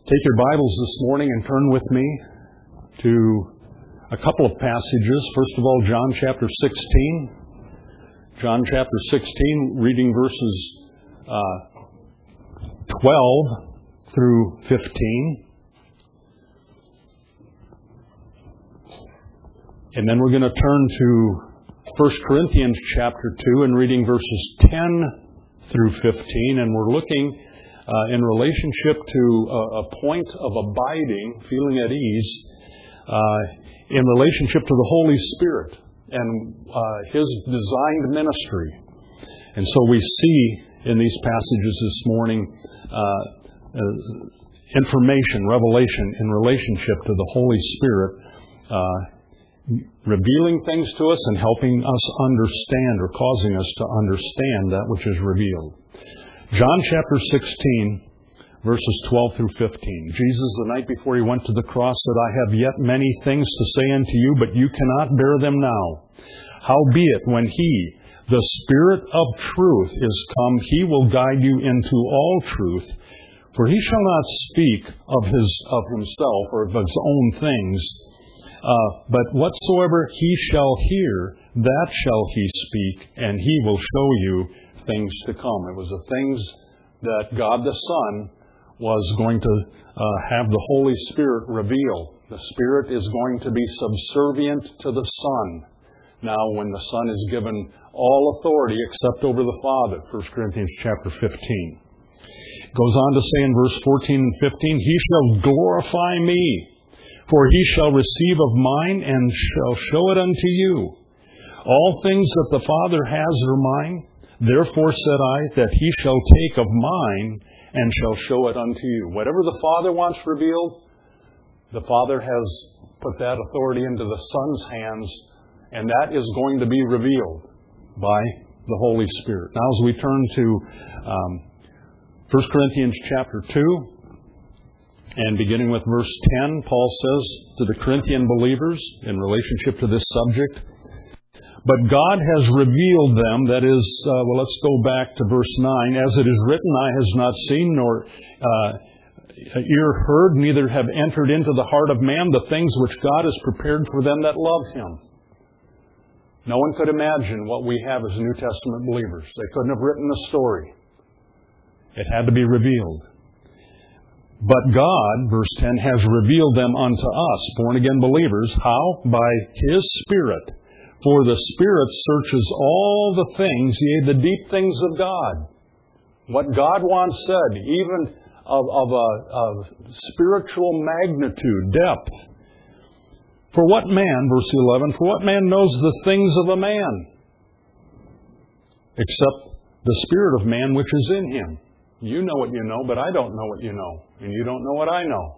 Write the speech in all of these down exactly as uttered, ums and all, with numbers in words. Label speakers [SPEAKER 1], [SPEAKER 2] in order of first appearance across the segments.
[SPEAKER 1] Take your Bibles this morning and turn with me to a couple of passages. First of all, John chapter sixteen. John chapter sixteen, reading verses uh, twelve through fifteen. And then we're going to turn to First Corinthians chapter two and reading verses ten through fifteen. And we're looking Uh, in relationship to a, a point of abiding, feeling at ease, uh, in relationship to the Holy Spirit and uh, His designed ministry. And so we see in these passages this morning uh, uh, information, revelation in relationship to the Holy Spirit, uh, revealing things to us and helping us understand or causing us to understand that which is revealed. John chapter sixteen, verses twelve through fifteen. Jesus, the night before He went to the cross, said, I have yet many things to say unto you, but you cannot bear them now. Howbeit, when He, the Spirit of truth, is come, He will guide you into all truth. For He shall not speak of his of Himself or of His own things, uh, but whatsoever He shall hear, that shall He speak, and He will show you things to come. It was the things that God the Son was going to uh, have the Holy Spirit reveal. The Spirit is going to be subservient to the Son. Now, when the Son is given all authority except over the Father, First Corinthians chapter fifteen. It goes on to say in verse fourteen and fifteen, He shall glorify me, for He shall receive of mine and shall show it unto you. All things that the Father has are mine. Therefore said I, that He shall take of mine and shall show it unto you. Whatever the Father wants revealed, the Father has put that authority into the Son's hands, and that is going to be revealed by the Holy Spirit. Now as we turn to um, First Corinthians chapter two, and beginning with verse ten, Paul says to the Corinthian believers in relationship to this subject, But God has revealed them, that is, uh, well, let's go back to verse nine. As it is written, eye has not seen, nor uh, ear heard, neither have entered into the heart of man the things which God has prepared for them that love Him. No one could imagine what we have as New Testament believers. They couldn't have written the story. It had to be revealed. But God, verse ten, has revealed them unto us, born-again believers. How? By His Spirit. For the Spirit searches all the things, yea, the deep things of God. What God once said, even of, of a of spiritual magnitude, depth. For what man, verse eleven, for what man knows the things of a man, except the spirit of man which is in him? You know what you know, but I don't know what you know. And you don't know what I know.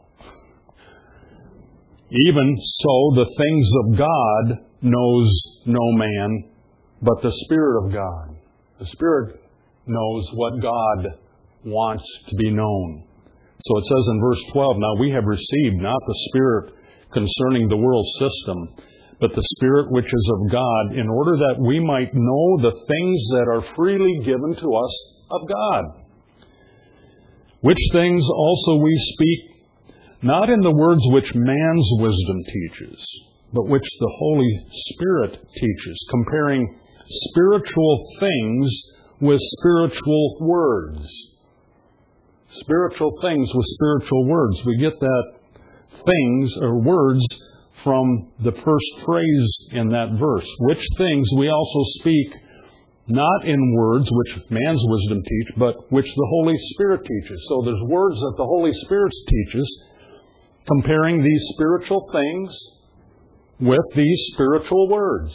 [SPEAKER 1] Even so, the things of God knows no man, but the Spirit of God. The Spirit knows what God wants to be known. So it says in verse twelve, Now we have received not the Spirit concerning the world system, but the Spirit which is of God, in order that we might know the things that are freely given to us of God. Which things also we speak, not in the words which man's wisdom teaches, but which the Holy Spirit teaches, comparing spiritual things with spiritual words. Spiritual things with spiritual words. We get that things or words from the first phrase in that verse. Which things we also speak, not in words which man's wisdom teach, but which the Holy Spirit teaches. So there's words that the Holy Spirit teaches, comparing these spiritual things with these spiritual words.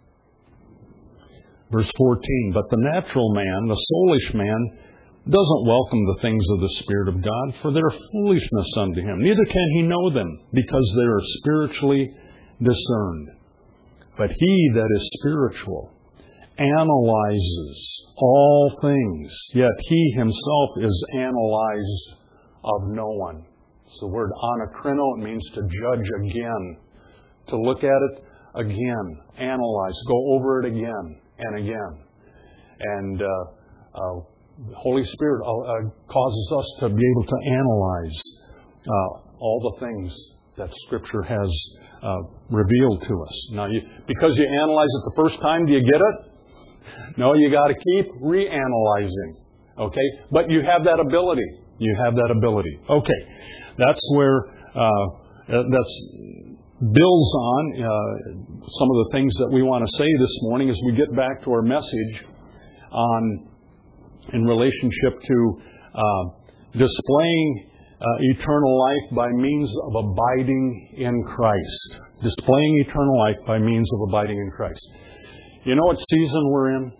[SPEAKER 1] Verse fourteen, But the natural man, the soulish man, doesn't welcome the things of the Spirit of God, for they are foolishness unto him. Neither can he know them, because they are spiritually discerned. But he that is spiritual analyzes all things, yet he himself is analyzed of no one. It's the word anakrino. It means to judge again. To look at it again, analyze, go over it again and again. And uh, uh, the Holy Spirit uh, causes us to be able to analyze uh, all the things that Scripture has uh, revealed to us. Now, you, because you analyze it the first time, do you get it? No, you got to keep reanalyzing. Okay? But you have that ability. You have that ability. Okay. That's where uh, that's builds on uh, some of the things that we want to say this morning as we get back to our message on in relationship to uh, displaying uh, eternal life by means of abiding in Christ. Displaying eternal life by means of abiding in Christ. You know what season we're in?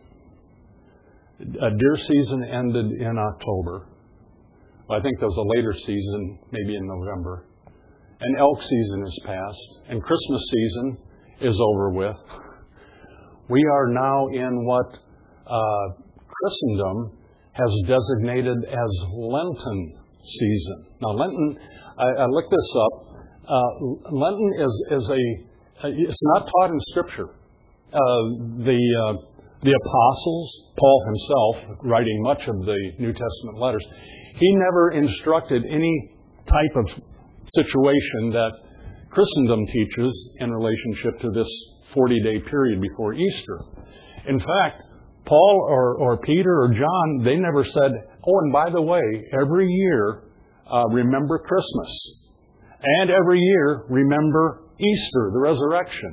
[SPEAKER 1] A deer season ended in October. I think there was a later season, maybe in November. And elk season is past. And Christmas season is over with. We are now in what uh, Christendom has designated as Lenten season. Now, Lenten, I, I looked this up. Uh, Lenten is, is a, it's not taught in Scripture. Uh, the uh, the apostles, Paul himself, writing much of the New Testament letters, he never instructed any type of situation that Christendom teaches in relationship to this forty-day period before Easter. In fact, Paul or, or Peter or John, they never said, oh, and by the way, every year, uh, remember Christmas. And every year, remember Easter, the resurrection.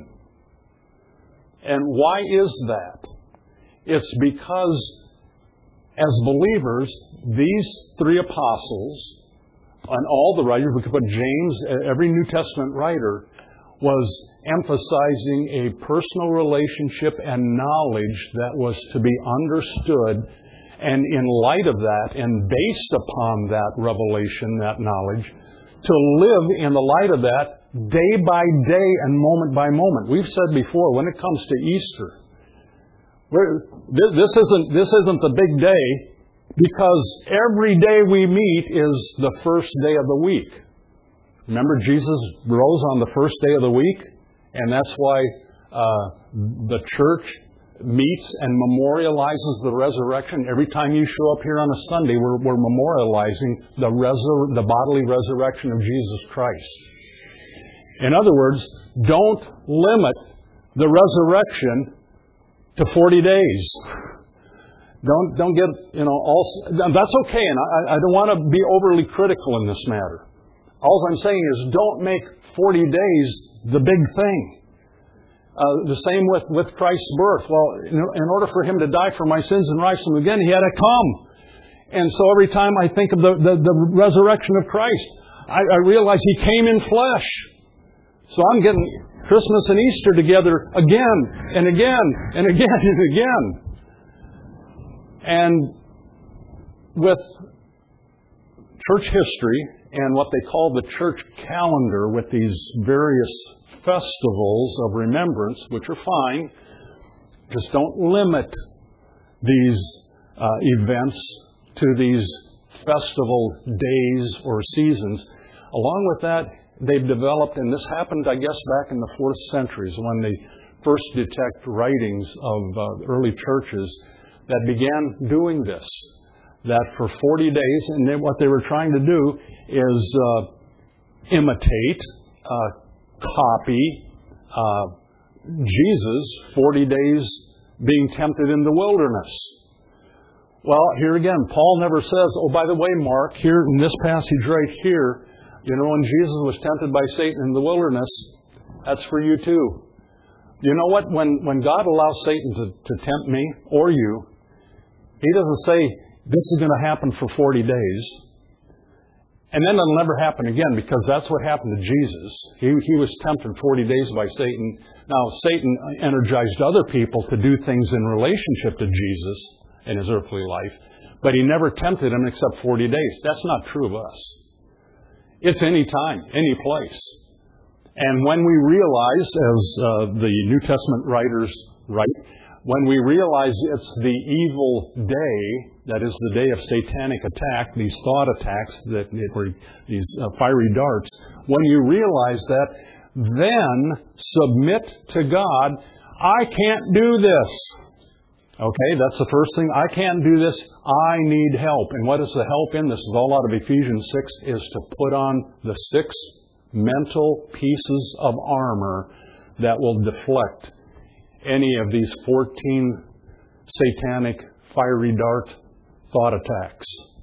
[SPEAKER 1] And why is that? It's because as believers, these three apostles, and all the writers, we could put James, every New Testament writer, was emphasizing a personal relationship and knowledge that was to be understood. And in light of that, and based upon that revelation, that knowledge, to live in the light of that day by day and moment by moment. We've said before, when it comes to Easter, we're, this isn't this isn't the big day, because every day we meet is the first day of the week. Remember, Jesus rose on the first day of the week, and that's why uh, the church meets and memorializes the resurrection. Every time you show up here on a Sunday, we're, we're memorializing the, resur- the bodily resurrection of Jesus Christ. In other words, don't limit the resurrection to forty days. Don't don't get, you know, all... That's okay, and I, I don't want to be overly critical in this matter. All I'm saying is don't make forty days the big thing. Uh, the same with, with Christ's birth. Well, in, in order for Him to die for my sins and rise from them again, He had to come. And so every time I think of the, the, the resurrection of Christ, I, I realize He came in flesh. So I'm getting Christmas and Easter together again and again and again and again. And with church history and what they call the church calendar, with these various festivals of remembrance, which are fine, just don't limit these uh, events to these festival days or seasons. Along with that, they've developed, and this happened, I guess, back in the fourth centuries when they first detect writings of uh, early churches that began doing this. That for forty days, and then what they were trying to do is uh, imitate, uh, copy uh, Jesus, forty days being tempted in the wilderness. Well, here again, Paul never says, oh, by the way, Mark, here in this passage right here, you know, when Jesus was tempted by Satan in the wilderness, that's for you too. You know what? When when God allows Satan to, to tempt me or you, He doesn't say, this is going to happen for forty days. And then it'll never happen again, because that's what happened to Jesus. He, he was tempted forty days by Satan. Now, Satan energized other people to do things in relationship to Jesus in His earthly life, but he never tempted him except forty days. That's not true of us. It's any time, any place. And when we realize, as uh, the New Testament writers write, when we realize it's the evil day, that is the day of satanic attack, these thought attacks, that were these uh, fiery darts, when you realize that, then submit to God. I can't do this. Okay, that's the first thing. I can't do this. I need help. And what is the help in? This is all out of Ephesians six, is to put on the six mental pieces of armor that will deflect any of these fourteen satanic fiery dart thought attacks.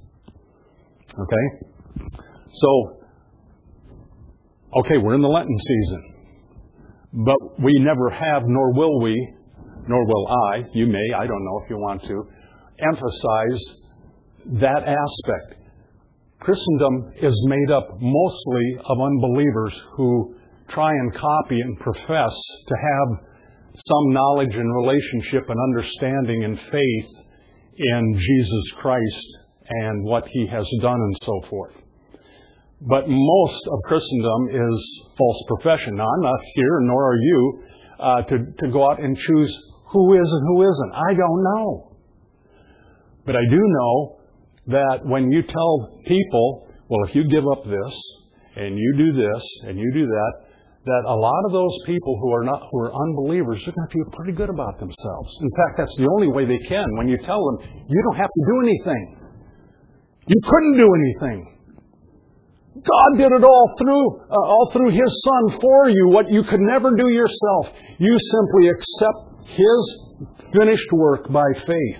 [SPEAKER 1] Okay? So, okay, we're in the Lenten season. But we never have, nor will we, nor will I, you may, I don't know if you want to, emphasize that aspect. Christendom is made up mostly of unbelievers who try and copy and profess to have some knowledge and relationship and understanding and faith in Jesus Christ and what He has done and so forth. But most of Christendom is false profession. Now, I'm not here, nor are you, uh, to, to go out and choose who is and who isn't. I don't know. But I do know that when you tell people, well, if you give up this, and you do this, and you do that, that a lot of those people who are not, who are unbelievers, are going to feel pretty good about themselves. In fact, that's the only way they can. When you tell them, you don't have to do anything. You couldn't do anything. God did it all through, uh, all through His Son for you, what you could never do yourself. You simply accept His finished work by faith.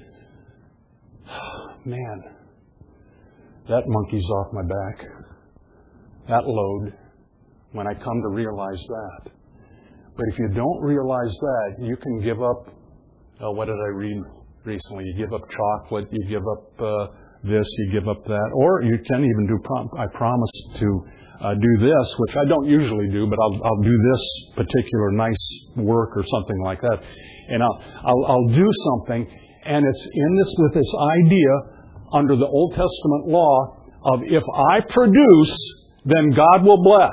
[SPEAKER 1] Man, that monkey's off my back. That load, when I come to realize that. But if you don't realize that, you can give up, oh, what did I read recently? You give up chocolate, you give up uh, this, you give up that. Or you can even do, prom- I promise to uh, do this, which I don't usually do, but I'll, I'll do this particular nice work or something like that. And I'll, I'll, I'll do something, and it's in this with this idea under the Old Testament law of if I produce, then God will bless.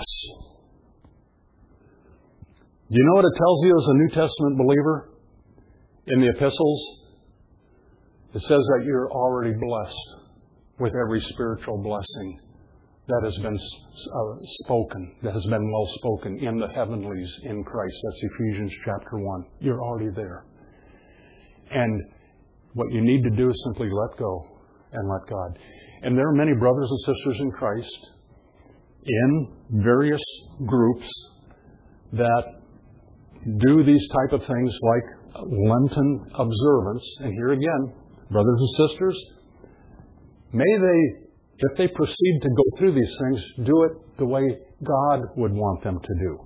[SPEAKER 1] Do you know what it tells you as a New Testament believer in the epistles? It says that you're already blessed with every spiritual blessing that has been uh, spoken, that has been well spoken in the heavenlies in Christ. That's Ephesians chapter one. You're already there. And what you need to do is simply let go and let God. And there are many brothers and sisters in Christ in various groups that do these type of things like Lenten observance. And here again, brothers and sisters, may they, if they proceed to go through these things, do it the way God would want them to do.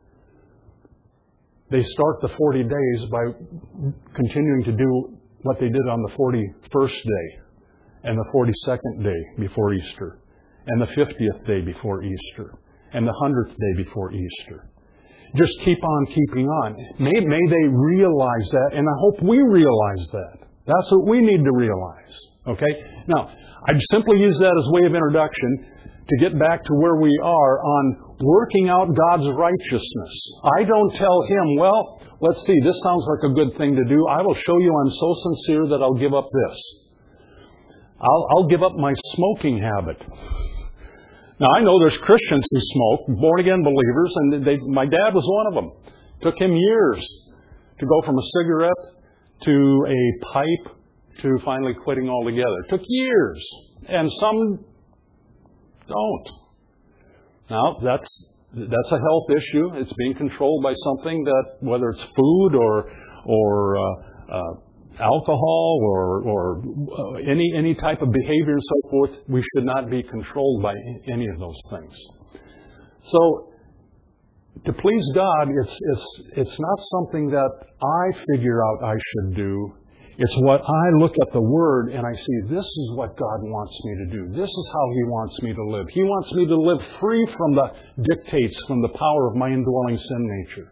[SPEAKER 1] They start the forty days by continuing to do what they did on the forty-first day and the forty-second day before Easter and the fiftieth day before Easter and the hundredth day before Easter. Just keep on keeping on. May, may they realize that, and I hope we realize that. That's what we need to realize. Okay? Now, I simply use that as a way of introduction to get back to where we are on working out God's righteousness. I don't tell Him, well, let's see, this sounds like a good thing to do. I will show you I'm so sincere that I'll give up this. I'll, I'll give up my smoking habit. Now, I know there's Christians who smoke, born-again believers, and they, my dad was one of them. It took him years to go from a cigarette to a pipe to finally quitting altogether. It took years. And some don't. Now, that's that's a health issue. It's being controlled by something that, whether it's food or or uh, uh, alcohol or or uh, any any type of behavior and so forth, we should not be controlled by any of those things. So, to please God, it's it's it's not something that I figure out I should do. It's what I look at the Word and I see, this is what God wants me to do. This is how He wants me to live. He wants me to live free from the dictates, from the power of my indwelling sin nature.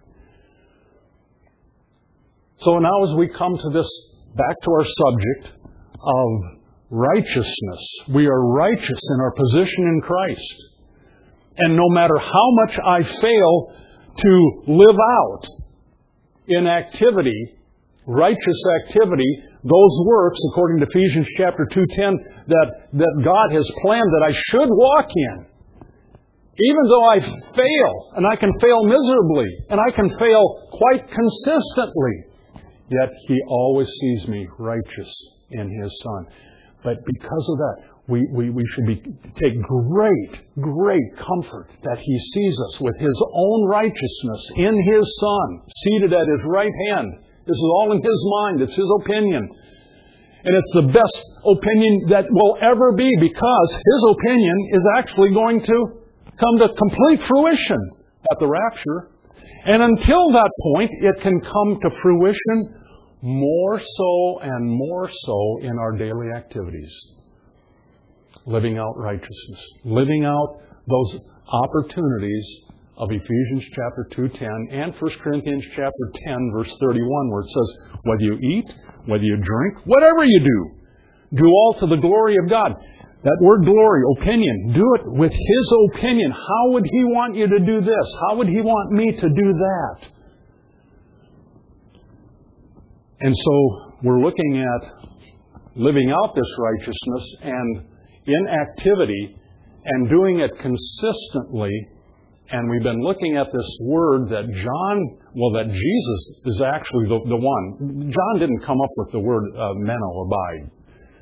[SPEAKER 1] So now as we come to this, back to our subject of righteousness. We are righteous in our position in Christ. And no matter how much I fail to live out in activity, righteous activity, those works, according to Ephesians chapter two ten, that, that God has planned that I should walk in. Even though I fail, and I can fail miserably, and I can fail quite consistently, Yet He always sees me righteous in His Son. But because of that, we, we, we should be take great, great comfort that He sees us with His own righteousness in His Son, seated at His right hand. This is all in His mind. It's His opinion. And it's the best opinion that will ever be, because His opinion is actually going to come to complete fruition at the rapture. And until that point, it can come to fruition more so and more so in our daily activities. Living out righteousness. Living out those opportunities of Ephesians chapter two ten and First Corinthians chapter ten verse thirty-one, where it says, whether you eat, whether you drink, whatever you do, do all to the glory of God. That word glory, opinion, do it with His opinion. How would He want you to do this? How would He want me to do that? And so we're looking at living out this righteousness and in activity and doing it consistently. And we've been looking at this word that John, well, that Jesus is actually the, the one. John didn't come up with the word uh, meno, abide.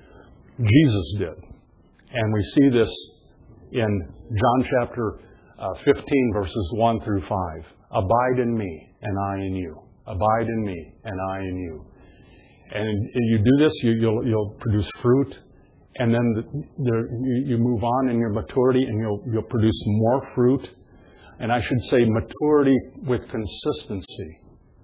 [SPEAKER 1] Jesus did. And we see this in John chapter uh, fifteen, verses one through five. Abide in me, and I in you. Abide in me, and I in you. And you do this, you, you'll, you'll produce fruit. And then the, there, you, you move on in your maturity, and you'll, you'll produce more fruit. And I should say maturity with consistency.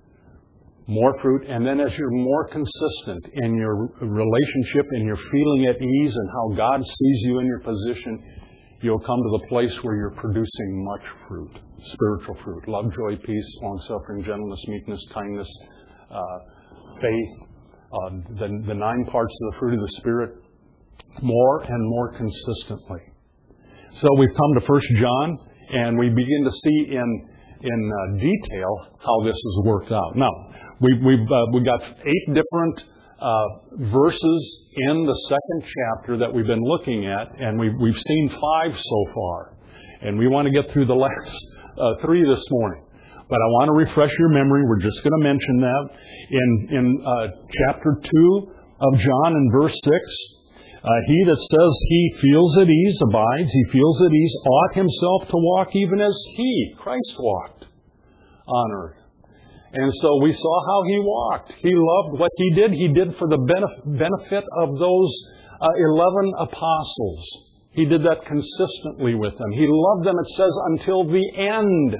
[SPEAKER 1] More fruit. And then as you're more consistent in your relationship and you're feeling at ease and how God sees you in your position, you'll come to the place where you're producing much fruit. Spiritual fruit. Love, joy, peace, long-suffering, gentleness, meekness, kindness, uh, faith. Uh, the, the nine parts of the fruit of the Spirit. More and more consistently. So we've come to First John. And we begin to see in in uh, detail how this is worked out. Now, we've we've uh, we got eight different uh, verses in the second chapter that we've been looking at, and we've we've seen five so far. And we want to get through the last uh, three this morning. But I want to refresh your memory. We're just going to mention that in in uh, chapter two of John, in verse six. Uh, he that says he feels at ease abides. He feels at ease ought himself to walk even as He, Christ, walked on earth. And so we saw how He walked. He loved what He did. He did for the benefit of those uh, eleven apostles. He did that consistently with them. He loved them, it says, until the end.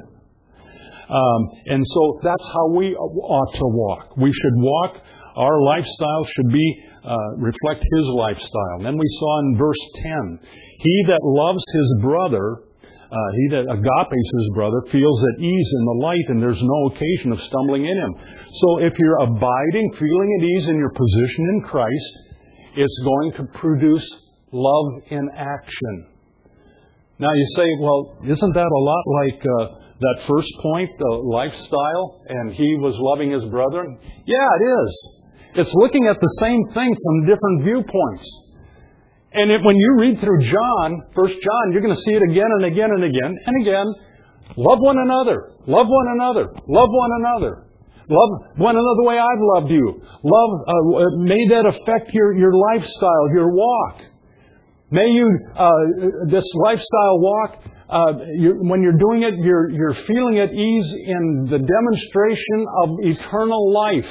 [SPEAKER 1] Um, and so that's how we ought to walk. We should walk. Our lifestyle should be uh, reflect His lifestyle. And then we saw in verse ten, he that loves his brother, uh, he that agapes his brother, feels at ease in the light, and there's no occasion of stumbling in him. So if you're abiding, feeling at ease in your position in Christ, it's going to produce love in action. Now you say, well, isn't that a lot like uh, that first point, the lifestyle, and he was loving his brethren? Yeah, it is. It's looking at the same thing from different viewpoints. And it, when you read through John, First John, you're going to see it again and again and again and again. Love one another. Love one another. Love one another. Love one another the way I've loved you. Love, uh, may that affect your, your lifestyle, your walk. May you, uh, this lifestyle walk, uh, you, when you're doing it, you're, you're feeling at ease in the demonstration of eternal life.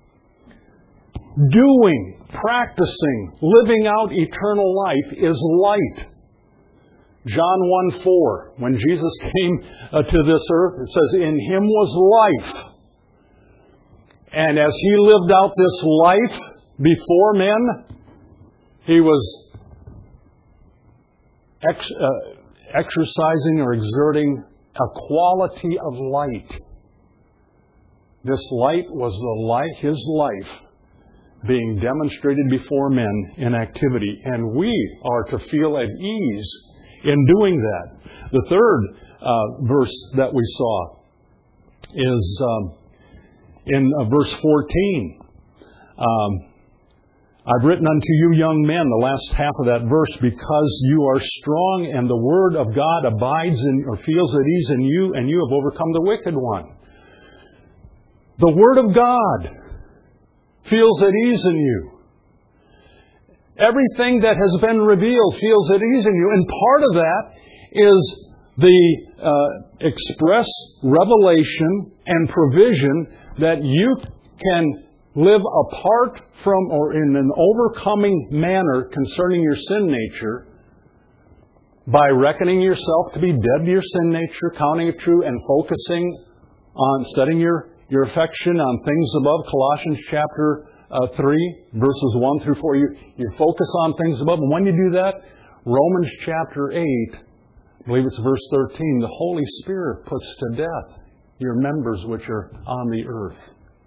[SPEAKER 1] Doing, practicing, living out eternal life is light. John one four, when Jesus came uh, to this earth, it says, in Him was life. And as He lived out this life before men, He was ex- uh, exercising or exerting a quality of light. This light was the light, His life, being demonstrated before men in activity. And we are to feel at ease in doing that. The third uh, verse that we saw is um, in uh, verse fourteen. Um, I've written unto you young men, the last half of that verse, because you are strong and the word of God abides in, or feels at ease in you, and you have overcome the wicked one. The word of God feels at ease in you. Everything that has been revealed feels at ease in you. And part of that is the uh, express revelation and provision that you can live apart from or in an overcoming manner concerning your sin nature by reckoning yourself to be dead to your sin nature, counting it true, and focusing on setting your, your affection on things above. Colossians chapter uh, three, verses one through four. You, you focus on things above. And when you do that, Romans chapter eight, I believe it's verse thirteen, the Holy Spirit puts to death your members which are on the earth.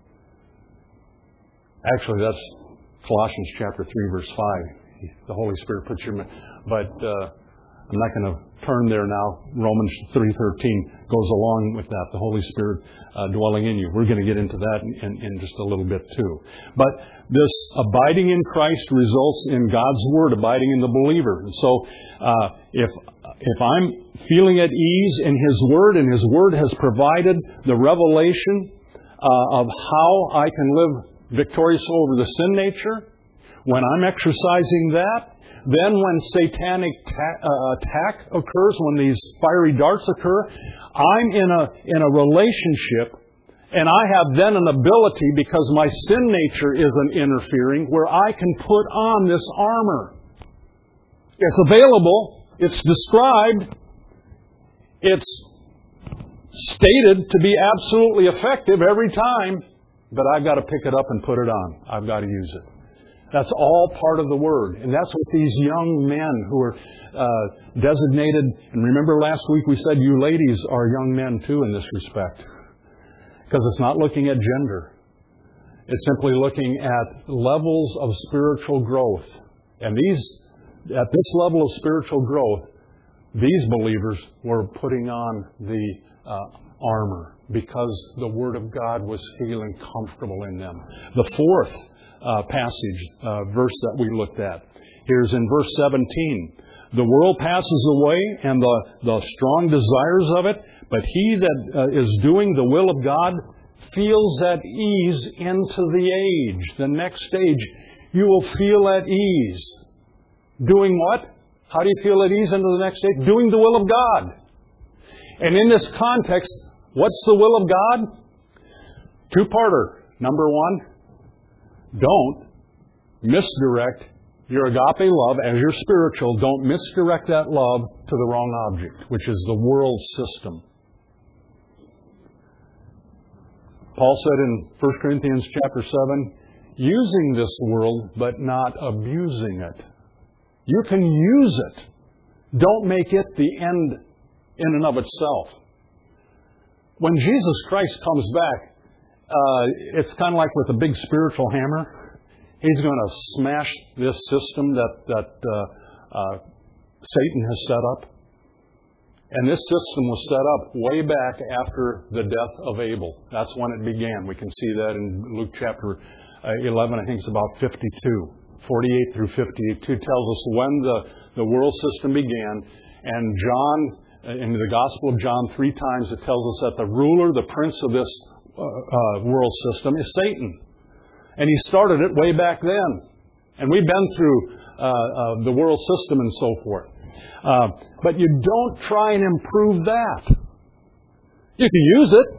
[SPEAKER 1] Actually, that's Colossians chapter three, verse five. The Holy Spirit puts your... But uh, I'm not going to turn there now. Romans three thirteen goes along with that. The Holy Spirit uh, dwelling in you. We're going to get into that in, in, in just a little bit too. But this abiding in Christ results in God's Word abiding in the believer. And so uh, if if I'm feeling at ease in His Word, and His Word has provided the revelation uh, of how I can live victorious over the sin nature, when I'm exercising that, then when satanic ta- uh, attack occurs, when these fiery darts occur, I'm in a in a relationship, and I have then an ability, because my sin nature isn't interfering, where I can put on this armor. It's available. It's described. It's stated to be absolutely effective every time, but I've got to pick it up and put it on. I've got to use it. That's all part of the Word. And that's what these young men who are uh, designated. And remember last week we said you ladies are young men too in this respect. Because it's not looking at gender. It's simply looking at levels of spiritual growth. And these, at this level of spiritual growth, these believers were putting on the uh, armor because the Word of God was feeling comfortable in them. The fourth Uh, passage, uh, verse that we looked at. Here's in verse seventeen. The world passes away and the, the strong desires of it, but he that uh, is doing the will of God feels at ease into the age. The next stage, you will feel at ease. Doing what? How do you feel at ease into the next stage? Doing the will of God. And in this context, what's the will of God? Two-parter. Number one, don't misdirect your agape love as your spiritual. Don't misdirect that love to the wrong object, which is the world system. Paul said in First Corinthians chapter seven, using this world but not abusing it. You can use it. Don't make it the end in and of itself. When Jesus Christ comes back, Uh, it's kind of like with a big spiritual hammer. He's going to smash this system that that uh, uh, Satan has set up. And this system was set up way back after the death of Abel. That's when it began. We can see that in Luke chapter eleven. I think it's about fifty-two. forty-eight through fifty-two tells us when the, the world system began. And John, in the Gospel of John, three times it tells us that the ruler, the prince of this Uh, uh, world system is Satan. And he started it way back then. And we've been through uh, uh, the world system and so forth. Uh, but you don't try and improve that. You can use it.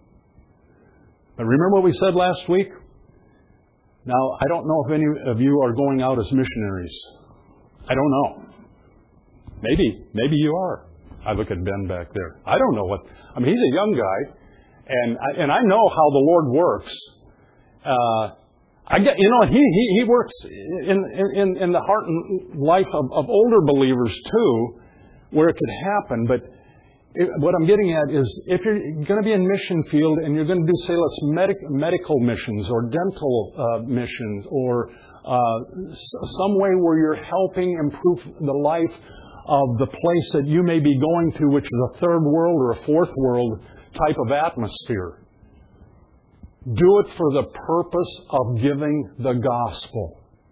[SPEAKER 1] But remember what we said last week? Now, I don't know if any of you are going out as missionaries. I don't know. Maybe. Maybe you are. I look at Ben back there. I don't know what... I mean, he's a young guy. And I, and I know how the Lord works. Uh, I get, you know, He He, he works in, in in the heart and life of, of older believers too, where it could happen. But it, what I'm getting at is, if you're going to be in mission field and you're going to do, say, let's medic, medical missions or dental uh, missions or uh, some way where you're helping improve the life of the place that you may be going to, which is a third world or a fourth world type of atmosphere. Do it for the purpose of giving the gospel.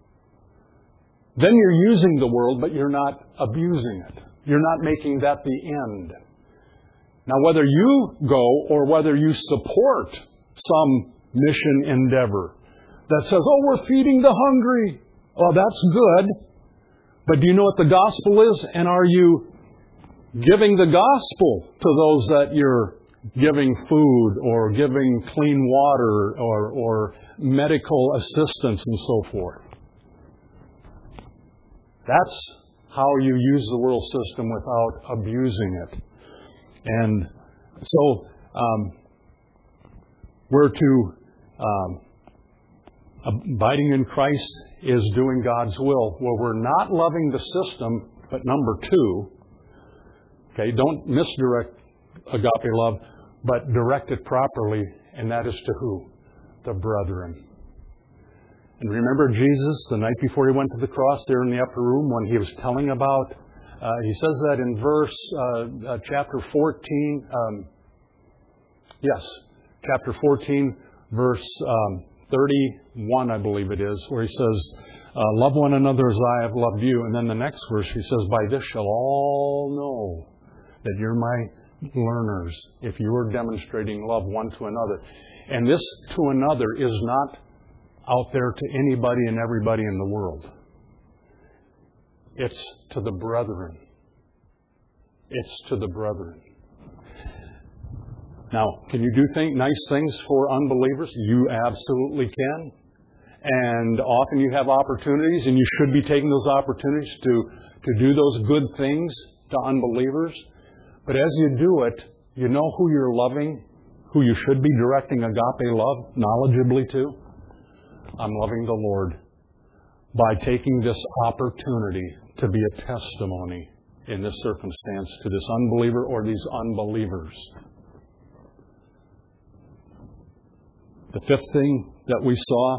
[SPEAKER 1] Then you're using the world, but you're not abusing it. You're not making that the end. Now, whether you go or whether you support some mission endeavor, that says, oh, we're feeding the hungry. Well, that's good. But do you know what the gospel is? And are you giving the gospel to those that you're giving food or giving clean water or, or medical assistance and so forth? That's how you use the world system without abusing it. And so um, we're to um, abiding in Christ is doing God's will. Well, we're not loving the system, but number two, okay, don't misdirect agape love, but direct it properly, and that is to who? The brethren. And remember Jesus, the night before He went to the cross there in the upper room, when He was telling about, uh, He says that in verse, uh, uh, chapter fourteen, um, yes, chapter fourteen, verse um, thirty-one, I believe it is, where He says, uh, love one another as I have loved you. And then the next verse, He says, by this shall all know that you're my learners, if you are demonstrating love one to another. And this to another is not out there to anybody and everybody in the world. It's to the brethren. It's to the brethren. Now, can you do think, nice things for unbelievers? You absolutely can. And often you have opportunities, and you should be taking those opportunities to, to do those good things to unbelievers. But as you do it, you know who you're loving, who you should be directing agape love knowledgeably to? I'm loving the Lord by taking this opportunity to be a testimony in this circumstance to this unbeliever or these unbelievers. The fifth thing that we saw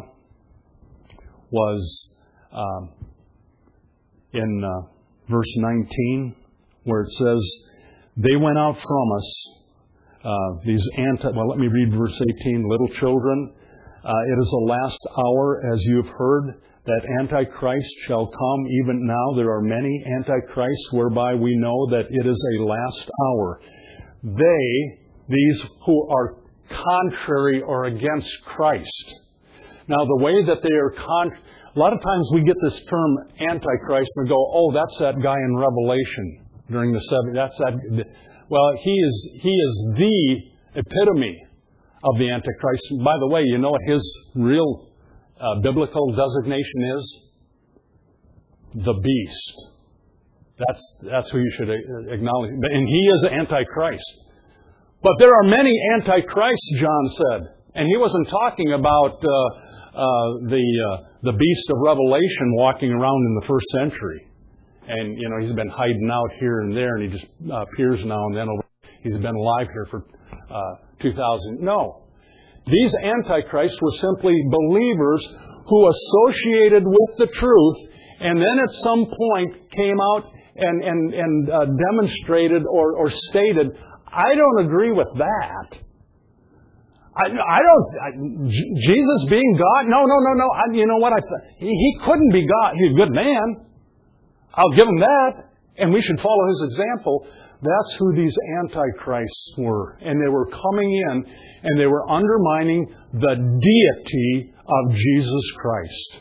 [SPEAKER 1] was um, in uh, verse nineteen, where it says, they went out from us, uh, these anti... Well, let me read verse eighteen. Little children, uh, it is the last hour, as you have heard, that Antichrist shall come. Even now there are many Antichrists, whereby we know that it is a last hour. They, these who are contrary or against Christ. Now, the way that they are con... A lot of times we get this term Antichrist and we go, oh, that's that guy in Revelation during the seventies. That's that... Well, he is he is the epitome of the Antichrist. By the way, you know what his real uh, biblical designation is? The beast. That's that's who you should acknowledge. And he is Antichrist. But there are many Antichrists, John said. And he wasn't talking about uh, uh, the uh, the beast of Revelation walking around in the first century. And, you know, he's been hiding out here and there, and he just uh, appears now and then. Over, he's been alive here for uh, two thousand. No. These Antichrists were simply believers who associated with the truth, and then at some point came out and, and, and uh, demonstrated or, or stated, I don't agree with that. I, I don't... I, J- Jesus being God? No, no, no, no. I, you know what? I th- he, he couldn't be God. He's a good man. I'll give him that, and we should follow his example. That's who these antichrists were. And they were coming in, and they were undermining the deity of Jesus Christ.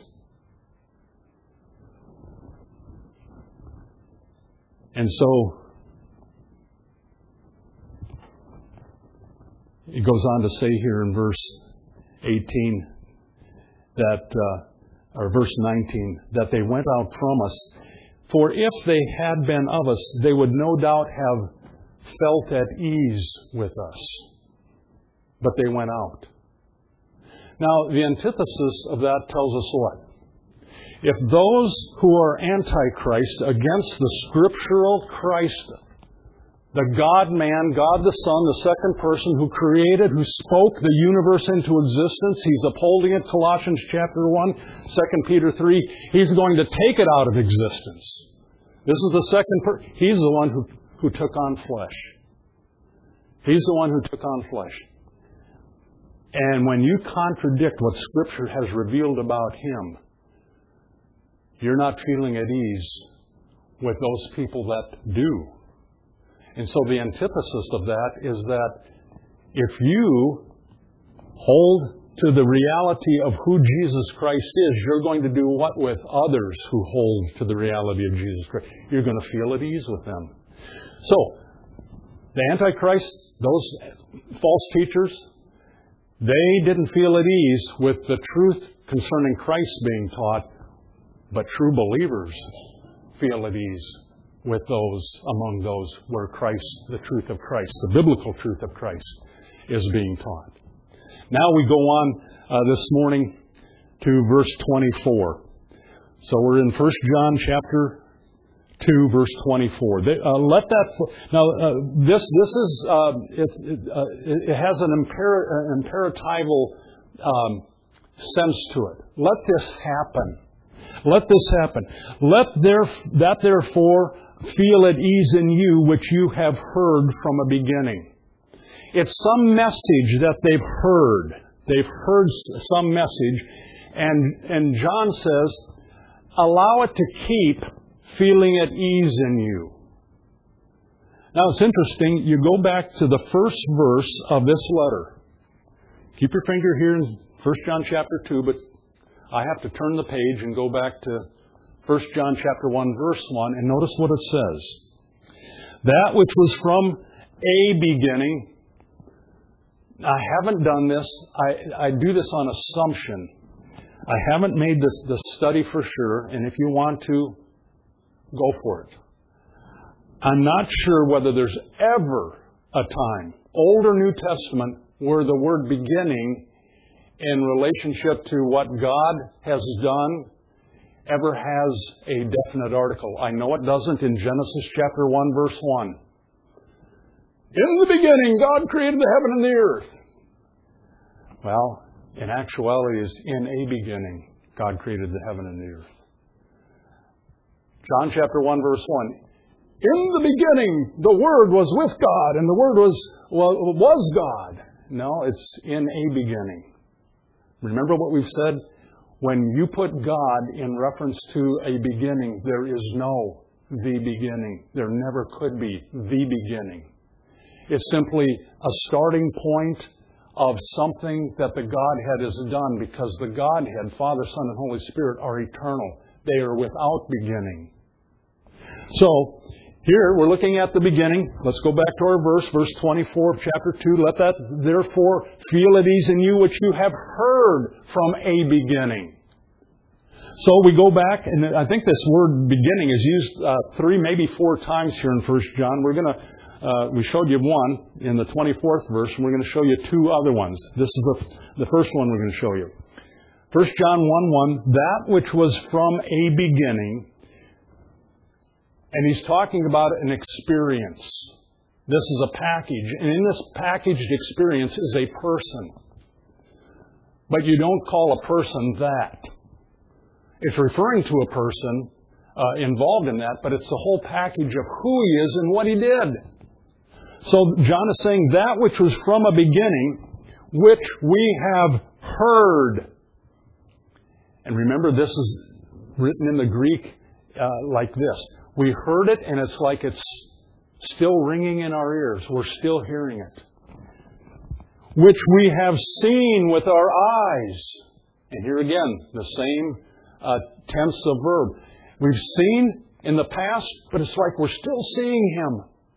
[SPEAKER 1] And so, it goes on to say here in verse eighteen, that, uh, or verse nineteen, that they went out from us. For if they had been of us, they would no doubt have felt at ease with us. But they went out. Now, the antithesis of that tells us what? If those who are antichrist against the scriptural Christ, the God-man, God the Son, the second person who created, who spoke the universe into existence, He's upholding it, Colossians chapter one, Second Peter three, He's going to take it out of existence. This is the second person. He's the one who, who took on flesh. He's the one who took on flesh. And when you contradict what Scripture has revealed about Him, you're not feeling at ease with those people that do. And so the antithesis of that is that if you hold to the reality of who Jesus Christ is, you're going to do what with others who hold to the reality of Jesus Christ? You're going to feel at ease with them. So, the Antichrist, those false teachers, they didn't feel at ease with the truth concerning Christ being taught, but true believers feel at ease with those among those where Christ, the truth of Christ, the biblical truth of Christ is being taught. Now we go on uh, this morning to verse twenty-four. So we're in First John chapter two, verse twenty-four. They, uh, let that now uh, this this is uh, it's, it, uh, it has an imper, imperatival um, sense to it. Let this happen. Let this happen. Let there that therefore feel at ease in you which you have heard from a beginning. It's some message that they've heard. They've heard some message, and and John says, allow it to keep feeling at ease in you. Now it's interesting, you go back to the first verse of this letter. Keep your finger here in First John chapter two, but I have to turn the page and go back to First John chapter one, verse one, and notice what it says. That which was from a beginning. I haven't done this. I, I do this on assumption. I haven't made this the study for sure, and if you want to, go for it. I'm not sure whether there's ever a time, Old or New Testament, where the word beginning in relationship to what God has done ever has a definite article. I know it doesn't in Genesis chapter one, verse one. In the beginning, God created the heaven and the earth. Well, in actuality, it's in a beginning, God created the heaven and the earth. John chapter one, verse one. In the beginning, the Word was with God, and the Word was, well, was God. No, it's in a beginning. Remember what we've said? When you put God in reference to a beginning, there is no the beginning. There never could be the beginning. It's simply a starting point of something that the Godhead has done, because the Godhead, Father, Son, and Holy Spirit, are eternal. They are without beginning. So, here we're looking at the beginning. Let's go back to our verse, verse twenty-four of chapter two. Let that therefore feel at ease in you which you have heard from a beginning. So we go back, and I think this word beginning is used uh, three, maybe four times here in First John. We're going to Uh, we showed you one in the twenty-fourth verse, and we're going to show you two other ones. This is the, the first one we're going to show you. First John one one, that which was from a beginning. And he's talking about an experience. This is a package. And in this packaged experience is a person. But you don't call a person that. It's referring to a person uh, involved in that, but it's the whole package of who he is and what he did. So John is saying that which was from a beginning, which we have heard. And remember, this is written in the Greek uh, like this. We heard it, and it's like it's still ringing in our ears. We're still hearing it. Which we have seen with our eyes. And here again, the same uh, tense of verb. We've seen in the past, but it's like we're still seeing Him.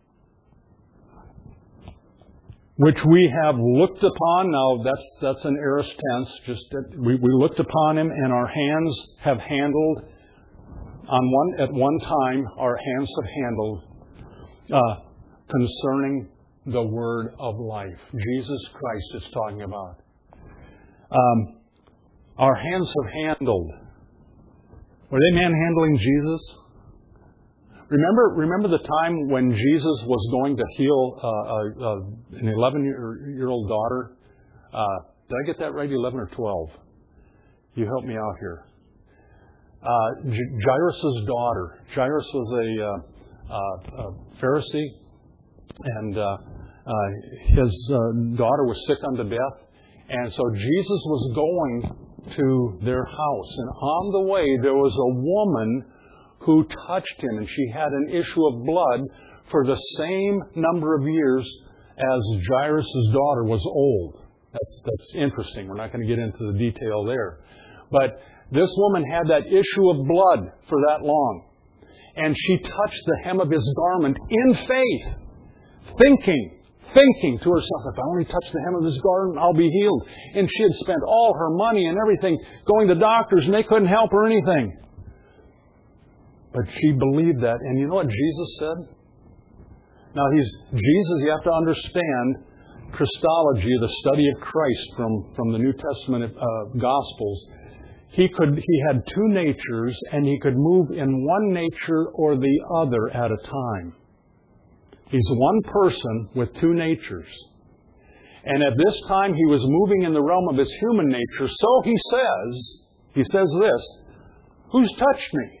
[SPEAKER 1] Which we have looked upon. Now, that's that's an aorist tense. Just that we, we looked upon Him, and our hands have handled, on one at one time, our hands have handled uh, concerning the Word of life. Jesus Christ is talking about. Um, our hands have handled. Were they manhandling Jesus? Remember, remember the time when Jesus was going to heal uh, uh, an eleven-year-old daughter? Uh, did I get that right? eleven or twelve? You help me out here. Uh, Jairus' daughter. Jairus was a, uh, uh, a Pharisee, and uh, uh, his uh, daughter was sick unto death. And so Jesus was going to their house. And on the way, there was a woman who touched Him, and she had an issue of blood for the same number of years as Jairus' daughter was old. That's, that's interesting. We're not going to get into the detail there. But this woman had that issue of blood for that long. And she touched the hem of His garment in faith, thinking, thinking to herself, if I only touch the hem of His garment, I'll be healed. And she had spent all her money and everything going to doctors, and they couldn't help her anything. But she believed that. And you know what Jesus said? Now, he's Jesus, you have to understand Christology, the study of Christ from, from the New Testament uh, Gospels. He could he had two natures, and He could move in one nature or the other at a time. He's one person with two natures. And at this time, He was moving in the realm of His human nature. So He says, He says this, who's touched me?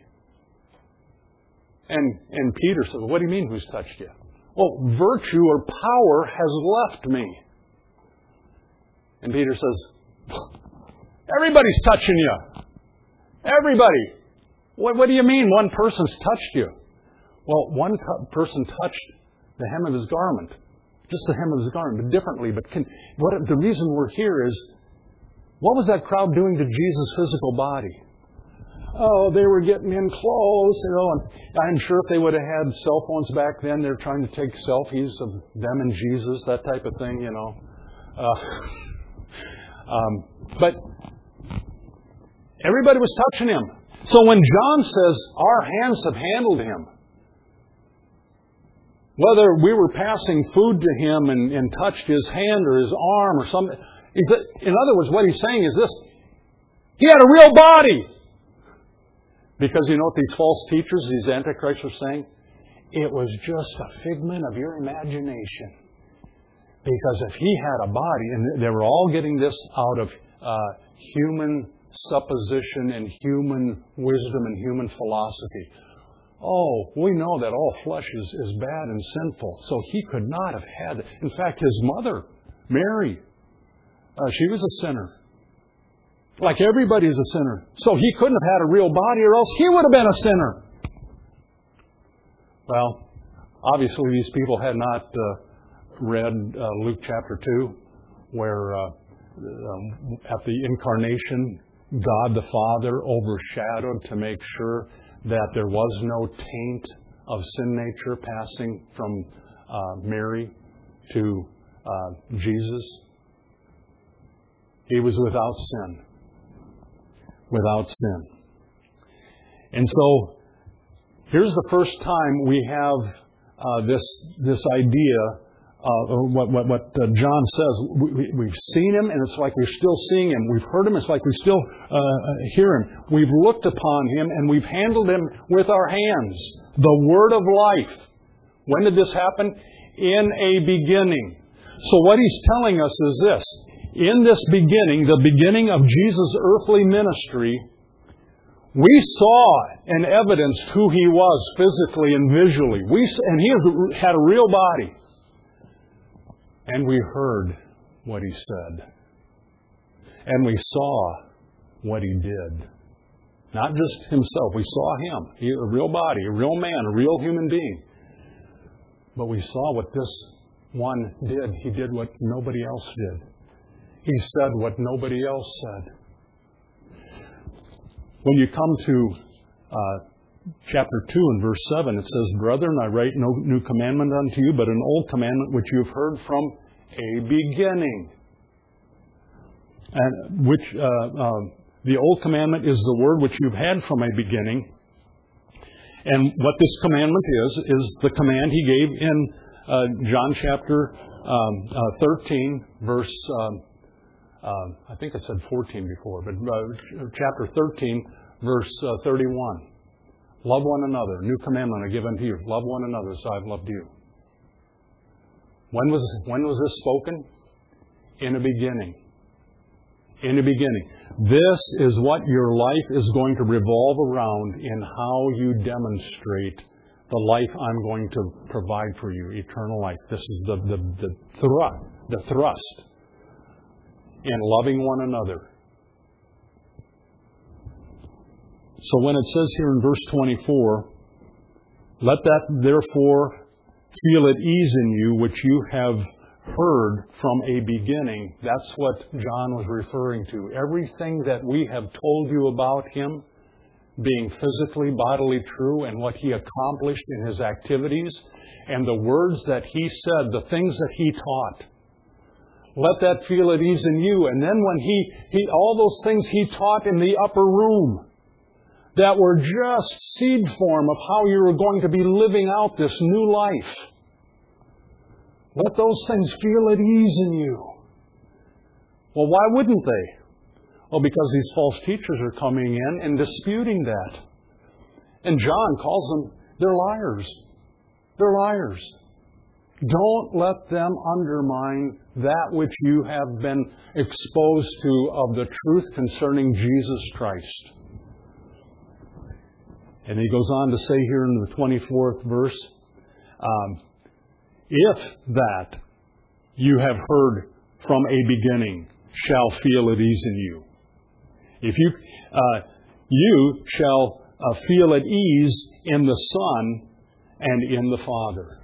[SPEAKER 1] And, and Peter says, what do you mean, who's touched you? Well, virtue or power has left me. And Peter says, everybody's touching you. Everybody. What, what do you mean one person's touched you? Well, one person touched the hem of His garment. Just the hem of His garment, but differently. But can, what, the reason we're here is, what was that crowd doing to Jesus' physical body? Oh, they were getting in close, you know, and I'm sure if they would have had cell phones back then, they're trying to take selfies of them and Jesus, that type of thing, you know. Uh, um, but everybody was touching Him. So when John says, our hands have handled Him, whether we were passing food to Him and, and touched His hand or His arm or something, he's, in other words, what he's saying is this, He had a real body. Because you know what these false teachers, these antichrists are saying? It was just a figment of your imagination. Because if He had a body, and they were all getting this out of uh, human supposition and human wisdom and human philosophy. Oh, we know that all flesh is, is bad and sinful. So He could not have had it. In fact, His mother, Mary, uh, she was a sinner. Like everybody is a sinner. So He couldn't have had a real body, or else He would have been a sinner. Well, obviously these people had not uh, read uh, Luke chapter two, where uh, um, at the incarnation, God the Father overshadowed to make sure that there was no taint of sin nature passing from uh, Mary to uh, Jesus. He was without sin. Without sin. And so, here's the first time we have uh, this this idea, uh, what, what, what uh, John says. We, we, we've seen Him, and it's like we're still seeing Him. We've heard Him, it's like we still uh, hear Him. We've looked upon Him, and we've handled Him with our hands. The Word of life. When did this happen? In a beginning. So what He's telling us is this. In this beginning, the beginning of Jesus' earthly ministry, we saw and evidenced who He was physically and visually. We, and He had a real body. And we heard what He said. And we saw what He did. Not just Himself. We saw Him. He, a real body, a real man, a real human being. But we saw what this one did. He did what nobody else did. He said what nobody else said. When you come to uh, chapter two and verse seven, it says, Brethren, I write no new commandment unto you, but an old commandment which you have heard from a beginning. And which uh, uh, the old commandment is the word which you've had from a beginning. And what this commandment is, is the command He gave in uh, John chapter um, uh, thirteen, verse... Um, Uh, I think I said fourteen before, but uh, chapter thirteen, verse uh, thirty-one. Love one another. New commandment I give unto you. Love one another as I've loved you. When was when was this spoken? In the beginning. In the beginning. This is what your life is going to revolve around in how you demonstrate the life I'm going to provide for you, eternal life. This is the the the thrust, the thrust. In loving one another. So when it says here in verse twenty-four, let that therefore feel at ease in you which you have heard from a beginning. That's what John was referring to. Everything that we have told you about Him being physically, bodily true, and what He accomplished in His activities, and the words that He said, the things that He taught. Let that feel at ease in you. And then when He, he all those things He taught in the upper room that were just seed form of how you were going to be living out this new life. Let those things feel at ease in you. Well, why wouldn't they? Well, because these false teachers are coming in and disputing that. And John calls them, they're liars. They're liars. Don't let them undermine that which you have been exposed to of the truth concerning Jesus Christ. And he goes on to say here in the twenty-fourth verse, um, if that you have heard from a beginning shall feel at ease in you. If you, uh, you shall uh, feel at ease in the Son and in the Father.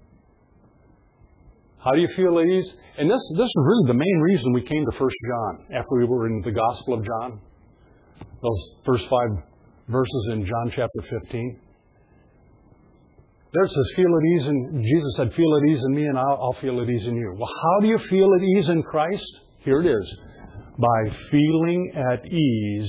[SPEAKER 1] How do you feel at ease? And this, this is really the main reason we came to First John after we were in the Gospel of John. Those first five verses in John chapter fifteen. There it says, feel at ease in, Jesus said, feel at ease in me and I'll, I'll feel at ease in you. Well, how do you feel at ease in Christ? Here it is. By feeling at ease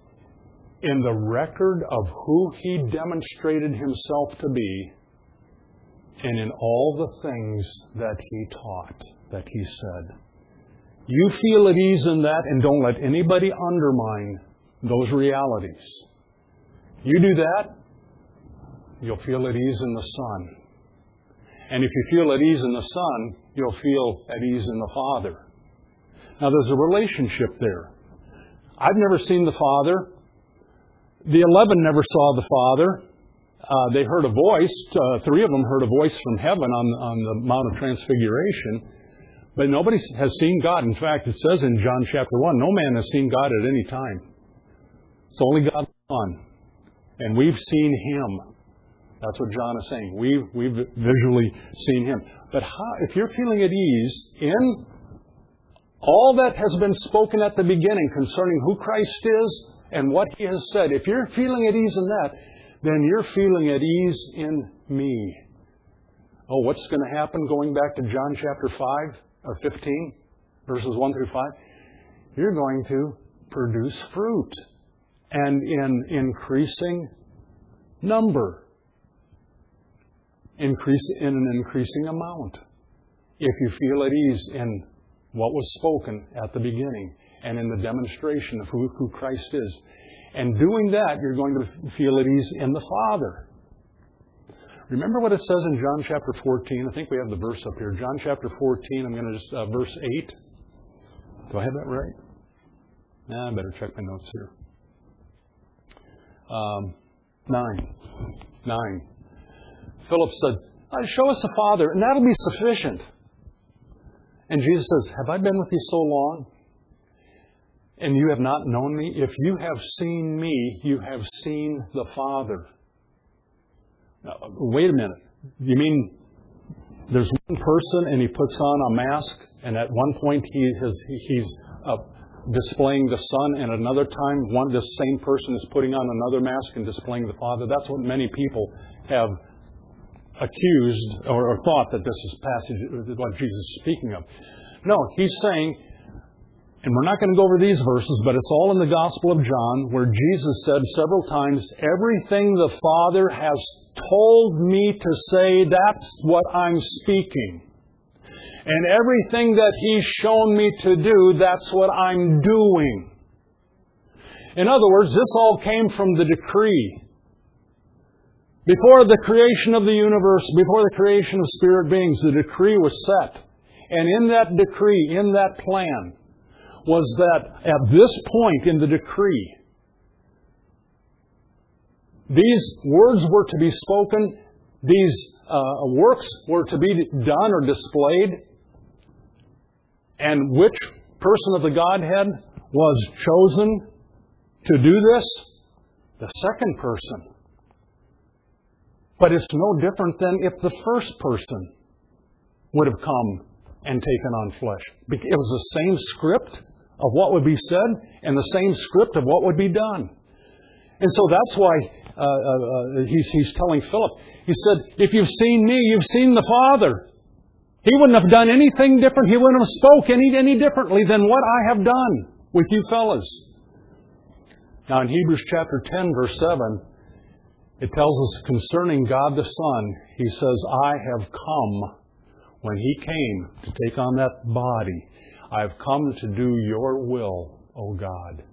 [SPEAKER 1] in the record of who He demonstrated Himself to be and in all the things that He taught, that He said. You feel at ease in that and don't let anybody undermine those realities. You do that, you'll feel at ease in the Son. And if you feel at ease in the Son, you'll feel at ease in the Father. Now, there's a relationship there. I've never seen the Father. The eleven never saw the Father. Uh, they heard a voice. Uh, three of them heard a voice from heaven on, on the Mount of Transfiguration. But nobody has seen God. In fact, it says in John chapter one, no man has seen God at any time. It's only God the Son. And we've seen Him. That's what John is saying. We've, we've visually seen Him. But how, if you're feeling at ease in all that has been spoken at the beginning concerning who Christ is and what He has said, if you're feeling at ease in that, then you're feeling at ease in me. Oh, what's going to happen going back to John chapter five or fifteen, verses one through five? You're going to produce fruit and in increasing number. Increase in an increasing amount. If you feel at ease in what was spoken at the beginning and in the demonstration of who, who Christ is. And doing that, you're going to feel at ease in the Father. Remember what it says in John chapter fourteen? I think we have the verse up here. John chapter fourteen, I'm going to just, uh, verse eight. Do I have that right? Nah, I better check my notes here. Um, nine. Nine. Philip said, show us the Father, and that'll be sufficient. And Jesus says, have I been with you so long? And you have not known me? If you have seen me, you have seen the Father. Now, wait a minute. You mean there's one person and He puts on a mask, and at one point he has, he's uh, displaying the Son, and at another time one this same person is putting on another mask and displaying the Father? That's what many people have accused or, or thought that this is passage what Jesus is speaking of. No, He's saying, and we're not going to go over these verses, but it's all in the Gospel of John, where Jesus said several times, everything the Father has told me to say, that's what I'm speaking. And everything that He's shown me to do, that's what I'm doing. In other words, this all came from the decree. Before the creation of the universe, before the creation of spirit beings, the decree was set. And in that decree, in that plan, was that at this point in the decree, these words were to be spoken, these uh, works were to be done or displayed, and which person of the Godhead was chosen to do this? The second person. But it's no different than if the first person would have come and taken on flesh. It was the same script of what would be said and the same script of what would be done. And so that's why uh, uh, he's, he's telling Philip, he said, if you've seen me, you've seen the Father. He wouldn't have done anything different. He wouldn't have spoke any, any differently than what I have done with you fellas. Now in Hebrews chapter ten, verse seven, it tells us concerning God the Son, He says, I have come, when He came to take on that body, I have come to do your will, O God.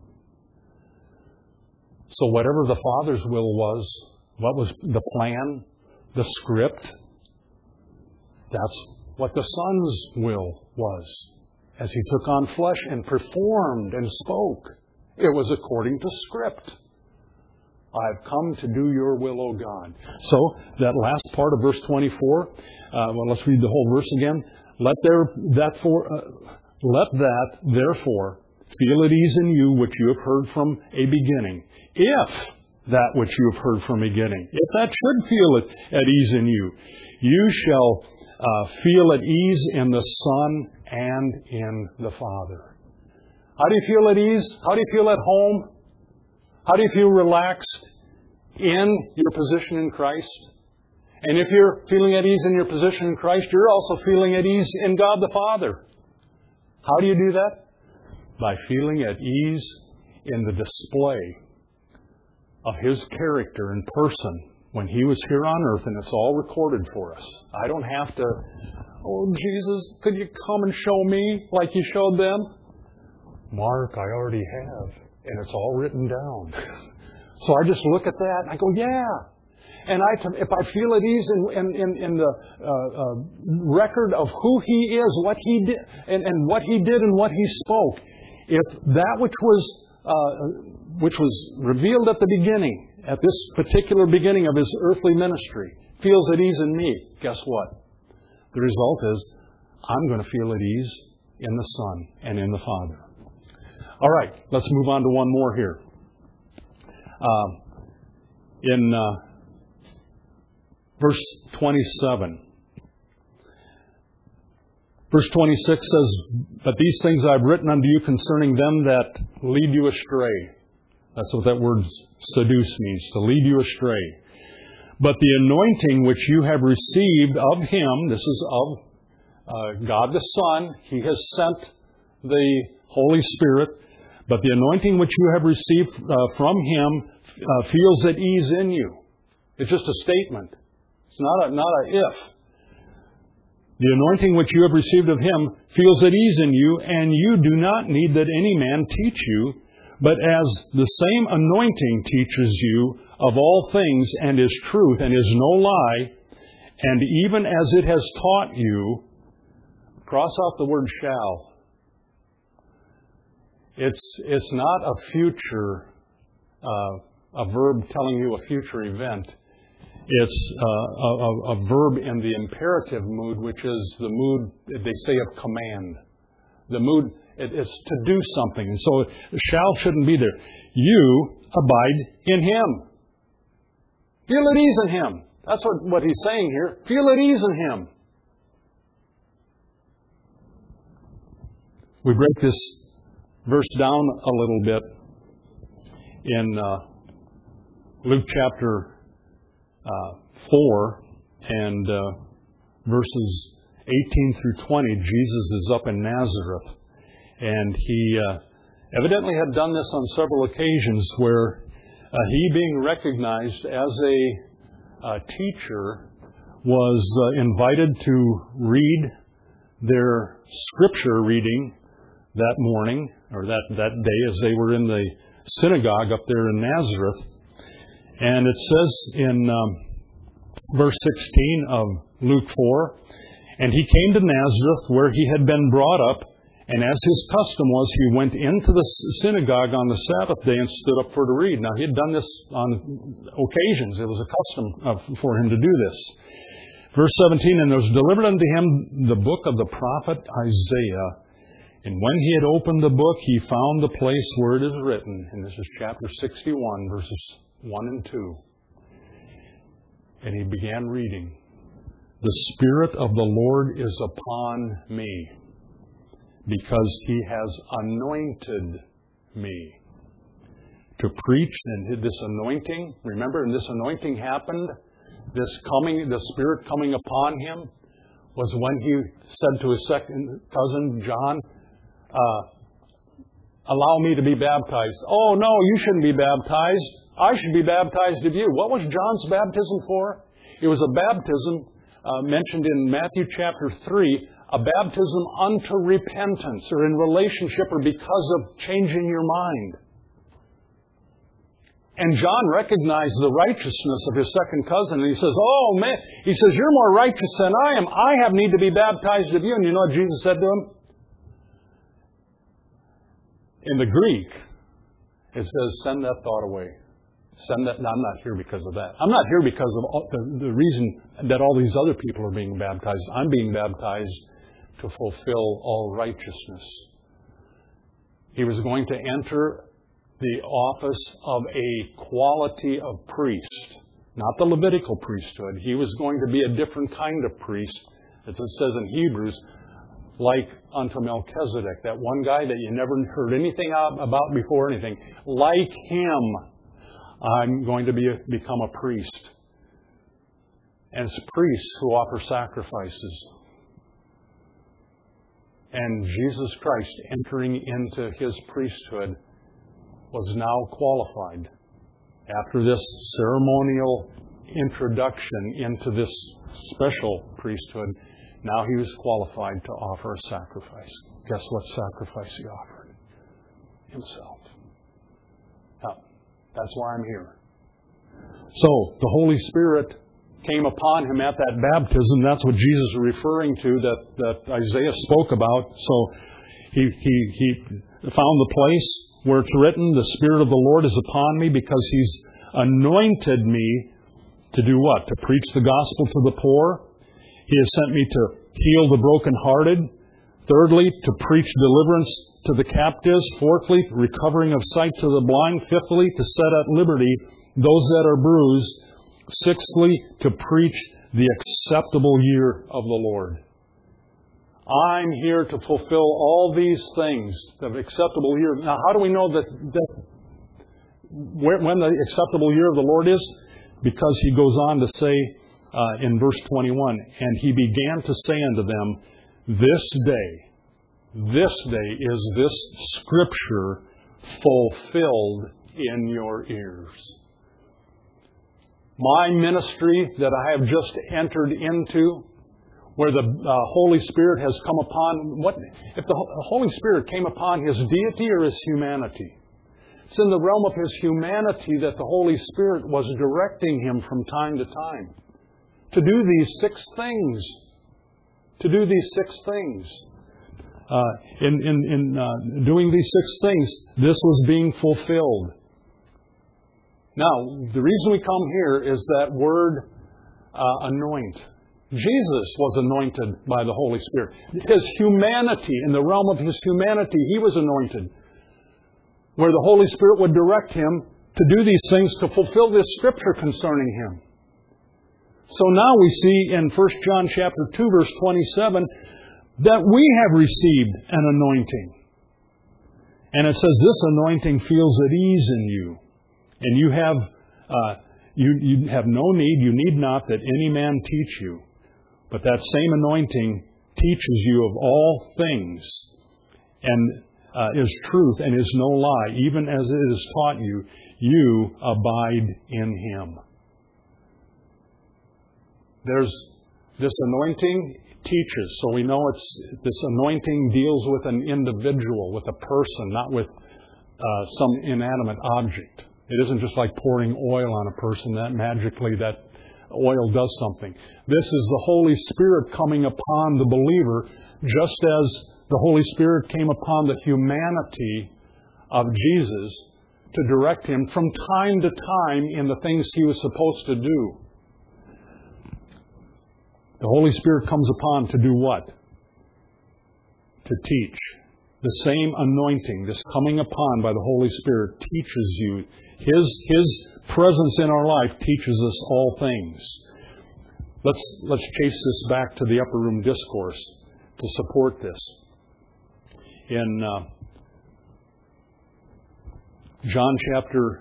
[SPEAKER 1] So whatever the Father's will was, what was the plan, the script, that's what the Son's will was. As He took on flesh and performed and spoke, it was according to script. I've come to do your will, O God. So, that last part of verse twenty-four, uh, well, let's read the whole verse again. Let there, that for, uh, let that, therefore, feel at ease in you which you have heard from a beginning. If that which you have heard from a beginning, if that should feel at, at ease in you, you shall uh, feel at ease in the Son and in the Father. How do you feel at ease? How do you feel at home? How do you feel relaxed in your position in Christ? And if you're feeling at ease in your position in Christ, you're also feeling at ease in God the Father. How do you do that? By feeling at ease in the display of His character and person when He was here on earth, and it's all recorded for us. I don't have to, oh, Jesus, could you come and show me like you showed them? Mark, I already have. And it's all written down. So I just look at that and I go, yeah. And I, if I feel at ease in, in, in, in the uh, uh, record of who He is, what He did, and, and what He did and what He spoke, if that which was uh, which was revealed at the beginning, at this particular beginning of His earthly ministry, feels at ease in me, guess what? The result is I'm going to feel at ease in the Son and in the Father. All right, let's move on to one more here. Uh, in uh, verse twenty-seven, verse twenty-six says, but these things I've written unto you concerning them that lead you astray. That's what that word seduce means, to lead you astray. But the anointing which you have received of Him, this is of uh, God the Son, He has sent the Holy Spirit. But the anointing which you have received uh, from Him uh, feels at ease in you. It's just a statement. It's not a, not a if. The anointing which you have received of Him feels at ease in you, and you do not need that any man teach you, but as the same anointing teaches you of all things and is truth and is no lie, and even as it has taught you, cross out the word shall. It's it's not a future, uh, a verb telling you a future event. It's uh, a, a, a verb in the imperative mood, which is the mood, they say, of command. The mood, it, it's to do something. And so shall shouldn't be there. You abide in Him. Feel at ease in Him. That's what, what he's saying here. Feel at ease in Him. We break this verse down a little bit in uh, Luke chapter uh, four and uh, verses eighteen through twenty. Jesus is up in Nazareth, and he uh, evidently had done this on several occasions where uh, he, being recognized as a uh, teacher, was uh, invited to read their scripture reading that morning, or that, that day, as they were in the synagogue up there in Nazareth. And it says in um, verse sixteen of Luke four, and he came to Nazareth where he had been brought up, and as his custom was, he went into the synagogue on the Sabbath day and stood up for to read. Now, he had done this on occasions. It was a custom for him to do this. Verse seventeen, and there was delivered unto him the book of the prophet Isaiah. And when he had opened the book, he found the place where it is written. And this is chapter sixty-one, verses one and two. And he began reading. The Spirit of the Lord is upon me, because He has anointed me to preach. And this anointing, remember, and this anointing happened, this coming, the Spirit coming upon Him, was when He said to His second cousin, John, uh, allow me to be baptized. Oh, no, you shouldn't be baptized. I should be baptized of you. What was John's baptism for? It was a baptism uh, mentioned in Matthew chapter three, a baptism unto repentance, or in relationship, or because of changing your mind. And John recognized the righteousness of his second cousin, and he says, oh man, he says, you're more righteous than I am. I have need to be baptized of you. And you know what Jesus said to him? In the Greek, it says, send that thought away. Send that. No, I'm not here because of that. I'm not here because of all, the, the reason that all these other people are being baptized. I'm being baptized to fulfill all righteousness. He was going to enter the office of a quality of priest, not the Levitical priesthood. He was going to be a different kind of priest, as it says in Hebrews, like unto Melchizedek, that one guy that you never heard anything about before anything. Like him, I'm going to be a, become a priest. And it's priests who offer sacrifices. And Jesus Christ, entering into His priesthood, was now qualified. After this ceremonial introduction into this special priesthood, now He was qualified to offer a sacrifice. Guess what sacrifice He offered? Himself. Now, that's why I'm here. So, the Holy Spirit came upon Him at that baptism. That's what Jesus is referring to, that, that Isaiah spoke about. So, he, he, he found the place where it's written, the Spirit of the Lord is upon me, because He's anointed me to do what? To preach the gospel to the poor. He has sent me to heal the brokenhearted. Thirdly, to preach deliverance to the captives. Fourthly, recovering of sight to the blind. Fifthly, to set at liberty those that are bruised. Sixthly, to preach the acceptable year of the Lord. I'm here to fulfill all these things, the acceptable year. Now, how do we know that, that when the acceptable year of the Lord is? Because He goes on to say uh, in verse twenty-one, and He began to say unto them, this day, this day is this Scripture fulfilled in your ears. My ministry that I have just entered into, where the uh, Holy Spirit has come upon, what if the Holy Spirit came upon His deity or His humanity? It's in the realm of His humanity that the Holy Spirit was directing Him from time to time to do these six things. To do these six things. Uh, in in, in uh, doing these six things, this was being fulfilled. Now, the reason we come here is that word uh, anoint. Jesus was anointed by the Holy Spirit. His humanity, in the realm of His humanity, He was anointed. Where the Holy Spirit would direct Him to do these things to fulfill this Scripture concerning Him. So now we see in First John chapter two, verse twenty-seven, that we have received an anointing. And it says, this anointing feels at ease in you. And you have uh, you, you have no need, you need not that any man teach you. But that same anointing teaches you of all things, and uh, is truth and is no lie. Even as it is taught you, you abide in Him. There's this anointing teaches, so we know it's this anointing deals with an individual, with a person, not with uh, some inanimate object. It isn't just like pouring oil on a person that magically that oil does something. This is the Holy Spirit coming upon the believer, just as the Holy Spirit came upon the humanity of Jesus to direct him from time to time in the things He was supposed to do. The Holy Spirit comes upon to do what? To teach. The same anointing, this coming upon by the Holy Spirit, teaches you. His, His presence in our life teaches us all things. Let's, let's chase this back to the upper room discourse to support this. In uh, John chapter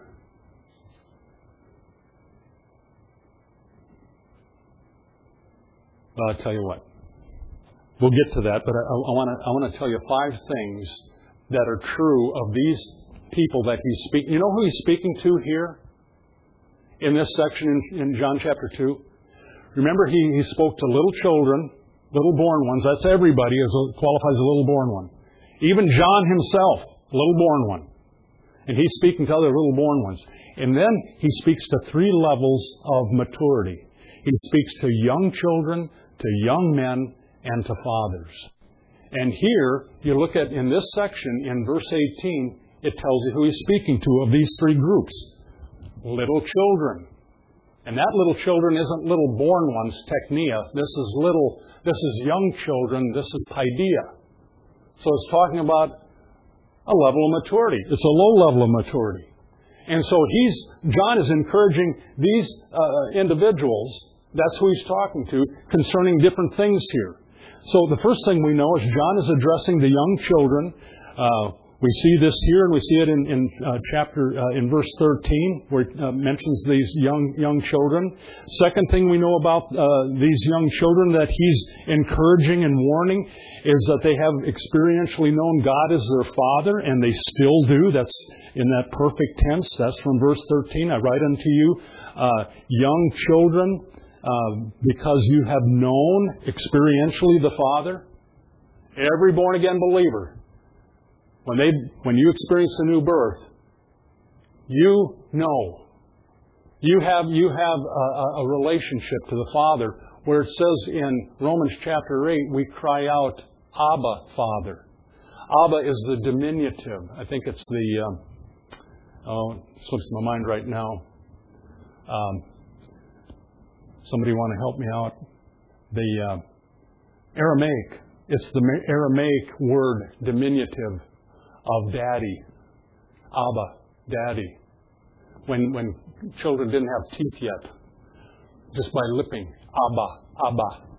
[SPEAKER 1] Well, I'll tell you what. We'll get to that, but I, I want to I want to tell you five things that are true of these people that he's speaking. You know who he's speaking to here in this section in, in John chapter two? Remember, he, he spoke to little children, little born ones. That's everybody is a, qualifies as a little born one. Even John himself, a little born one. And he's speaking to other little born ones. And then he speaks to three levels of maturity. He speaks to young children, to young men, and to fathers. And here, you look at in this section, in verse eighteen, it tells you who he's speaking to of these three groups. Little children. And that little children isn't little born ones, teknia. This is little, this is young children. This is paideia. So it's talking about a level of maturity. It's a low level of maturity. And so he's, John is encouraging these uh, individuals, that's who he's talking to, concerning different things here. So the first thing we know is John is addressing the young children. Uh, we see this here, and we see it in, in uh, chapter, uh, in verse thirteen, where it uh, mentions these young young children. Second thing we know about uh, these young children that he's encouraging and warning is that they have experientially known God as their Father, and they still do. That's in that perfect tense. That's from verse thirteen. I write unto you, uh, young children, uh, because you have known experientially the Father. Every born-again believer, When they, when you experience the new birth, you know, you have you have a, a relationship to the Father, where it says in Romans chapter eight, we cry out, Abba, Father. Abba is the diminutive. I think it's the um, oh, it slips my mind right now. Um, somebody want to help me out? The uh, Aramaic. It's the Aramaic word diminutive of daddy, Abba, daddy. When when children didn't have teeth yet, just by lipping, Abba, Abba,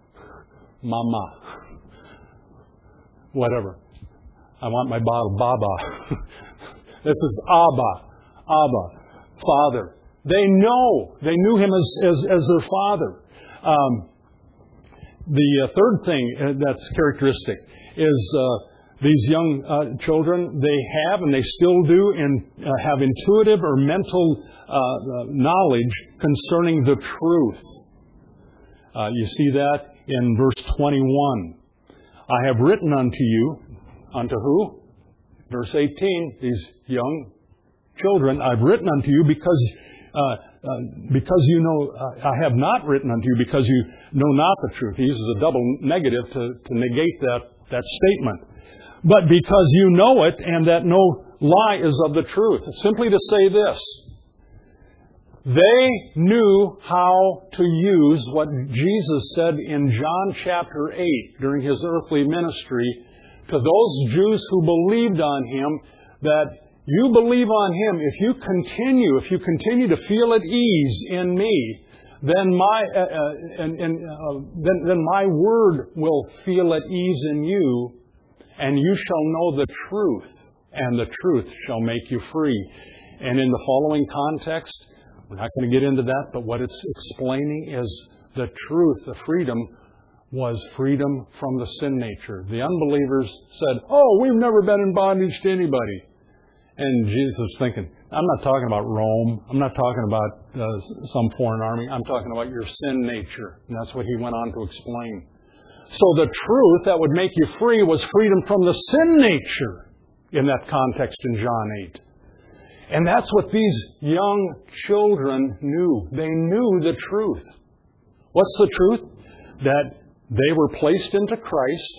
[SPEAKER 1] Mama, whatever. I want my bottle, Baba. This is Abba, Abba, Father. They know, they knew him as as, as their father. Um, the uh, third thing that's characteristic is. Uh, These young uh, children, they have and they still do and uh, have intuitive or mental uh, knowledge concerning the truth. Uh, you see that in verse twenty-one. I have written unto you, unto who? Verse eighteen, these young children, I've written unto you because uh, uh, because you know, uh, I have not written unto you because you know not the truth. He uses a double negative to, to negate that, that statement. But because you know it, and that no lie is of the truth. Simply to say this, they knew how to use what Jesus said in John chapter eight during his earthly ministry to those Jews who believed on him, that you believe on him, if you continue, if you continue to feel at ease in me, then my uh, uh, and, and uh, then, then my word will feel at ease in you. And you shall know the truth, and the truth shall make you free. And in the following context, we're not going to get into that, but what it's explaining is the truth, the freedom, was freedom from the sin nature. The unbelievers said, oh, we've never been in bondage to anybody. And Jesus was thinking, I'm not talking about Rome. I'm not talking about uh, some foreign army. I'm talking about your sin nature. And that's what he went on to explain. So the truth that would make you free was freedom from the sin nature in that context in John eight. And that's what these young children knew. They knew the truth. What's the truth? That they were placed into Christ.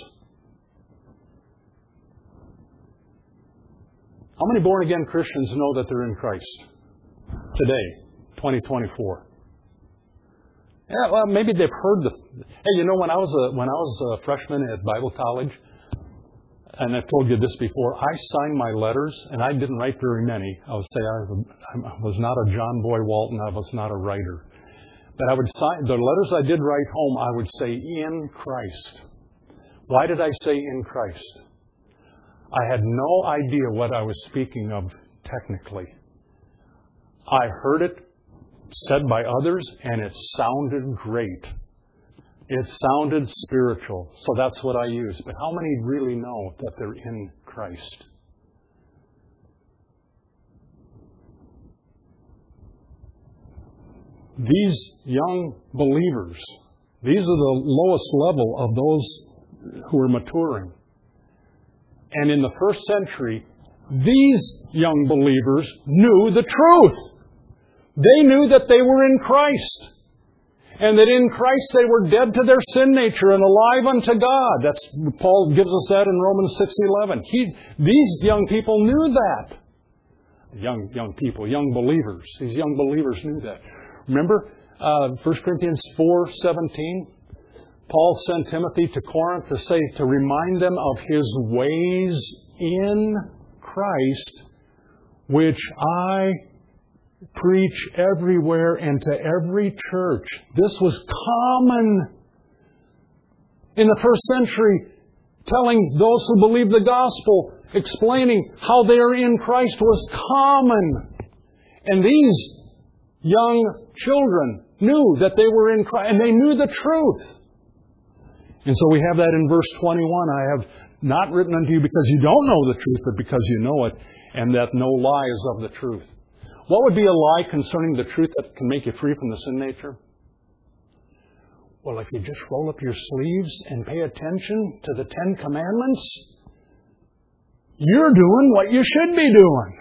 [SPEAKER 1] How many born-again Christians know that they're in Christ today, twenty twenty-four? Yeah, well, maybe they've heard the. Hey, you know, when I was a when I was a freshman at Bible college, and I've told you this before, I signed my letters, and I didn't write very many. I would say I was, I was not a John Boy Walton. I was not a writer, But I would sign, the letters I did write home, I would say in Christ. Why did I say in Christ? I had no idea what I was speaking of technically. I heard it said by others, and it sounded great. It sounded spiritual, so that's what I use. But how many really know that they're in Christ? These young believers, these are the lowest level of those who are maturing. And in the first century, these young believers knew the truth. They knew that they were in Christ. And that in Christ they were dead to their sin nature and alive unto God. That's Paul gives us that in Romans six eleven. He, these young people knew that. Young young people, young believers. These young believers knew that. Remember uh, First Corinthians four seventeen? Paul sent Timothy to Corinth to say, to remind them of his ways in Christ, which I preach everywhere and to every church. This was common in the first century, telling those who believe the gospel, explaining how they are in Christ was common. And these young children knew that they were in Christ, and they knew the truth. And so we have that in verse twenty-one. I have not written unto you because you don't know the truth, but because you know it, and that no lie is of the truth. What would be a lie concerning the truth that can make you free from the sin nature? Well, if you just roll up your sleeves and pay attention to the Ten Commandments, you're doing what you should be doing.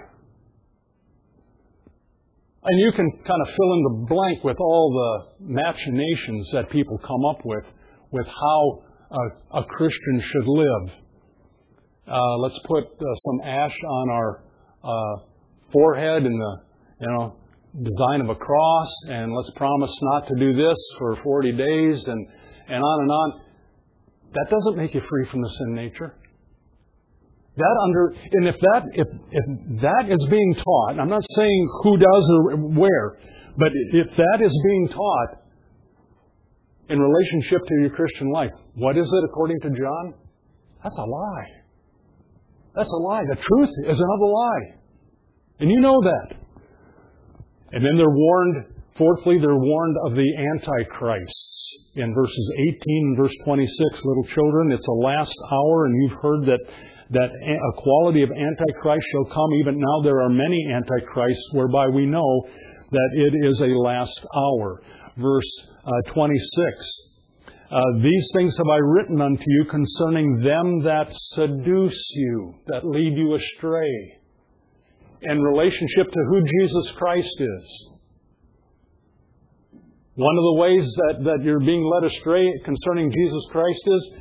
[SPEAKER 1] And you can kind of fill in the blank with all the machinations that people come up with, with how a, a Christian should live. Uh, let's put uh, some ash on our uh, forehead in the you know, design of a cross, and let's promise not to do this for forty days, and, and on and on. That doesn't make you free from the sin nature. That under, and if that if, if that is being taught, I'm not saying who does or where, but if that is being taught in relationship to your Christian life, what is it according to John? That's a lie. That's a lie. The truth is another lie. And you know that. And then they're warned, fourthly, they're warned of the Antichrists. In verses eighteen and verse twenty-six, little children, it's a last hour, and you've heard that, that a quality of Antichrist shall come. Even now there are many Antichrists, whereby we know that it is a last hour. Verse uh, twenty-six, uh, these things have I written unto you concerning them that seduce you, that lead you astray, in relationship to who Jesus Christ is. One of the ways that, that you're being led astray concerning Jesus Christ is,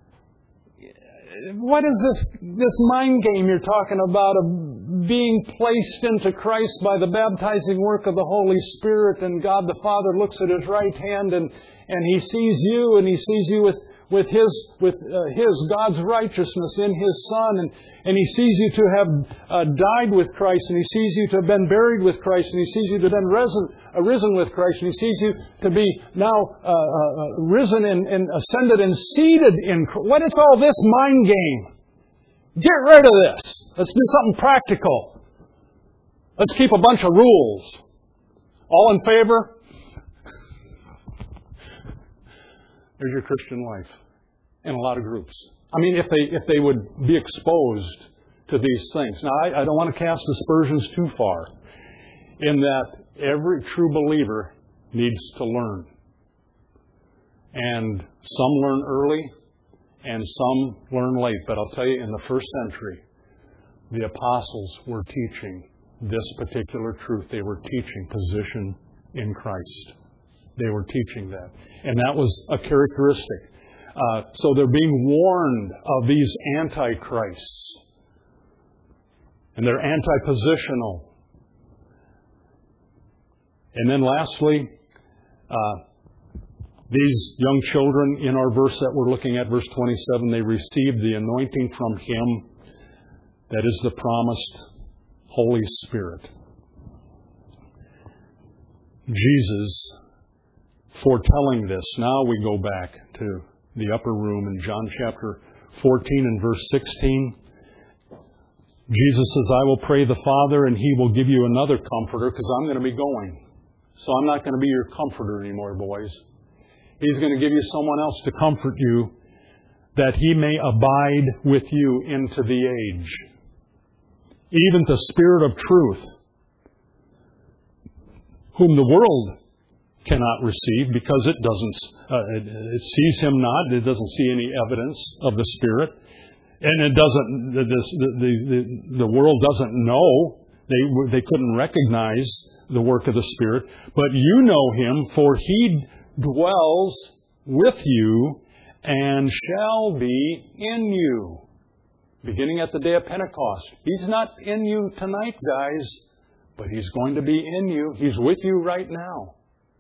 [SPEAKER 1] what is this, this mind game you're talking about of being placed into Christ by the baptizing work of the Holy Spirit, and God the Father looks at His right hand and, and He sees you, and He sees you with with His, with uh, His, God's righteousness in His Son. And, and He sees you to have uh, died with Christ. And He sees you to have been buried with Christ. And He sees you to have been risen, uh, risen with Christ. And He sees you to be now uh, uh, risen and, and ascended and seated in Christ. What is all this mind game? Get rid of this. Let's do something practical. Let's keep a bunch of rules. All in favor? There's your Christian life in a lot of groups. I mean, if they if they would be exposed to these things. Now, I, I don't want to cast aspersions too far, in that every true believer needs to learn. And some learn early, and some learn late. But I'll tell you, in the first century, the apostles were teaching this particular truth. They were teaching position in Christ. They were teaching that. And that was a characteristic. Uh, so they're being warned of these antichrists. And they're anti-positional. And then lastly, uh, these young children in our verse that we're looking at, verse twenty-seven, they received the anointing from Him that is the promised Holy Spirit. Jesus foretelling this. Now we go back to the upper room in John chapter fourteen and verse sixteen. Jesus says, I will pray the Father, and He will give you another comforter, because I'm going to be going. So I'm not going to be your comforter anymore, boys. He's going to give you someone else to comfort you, that He may abide with you into the age. Even the Spirit of truth, whom the world cannot receive, because it doesn't, uh, it, it sees Him not, it doesn't see any evidence of the Spirit. And it doesn't. The, the, the, the world doesn't know. They they couldn't recognize the work of the Spirit. But you know Him, for He dwells with you and shall be in you. Beginning at the day of Pentecost. He's not in you tonight, guys, but He's going to be in you. He's with you right now.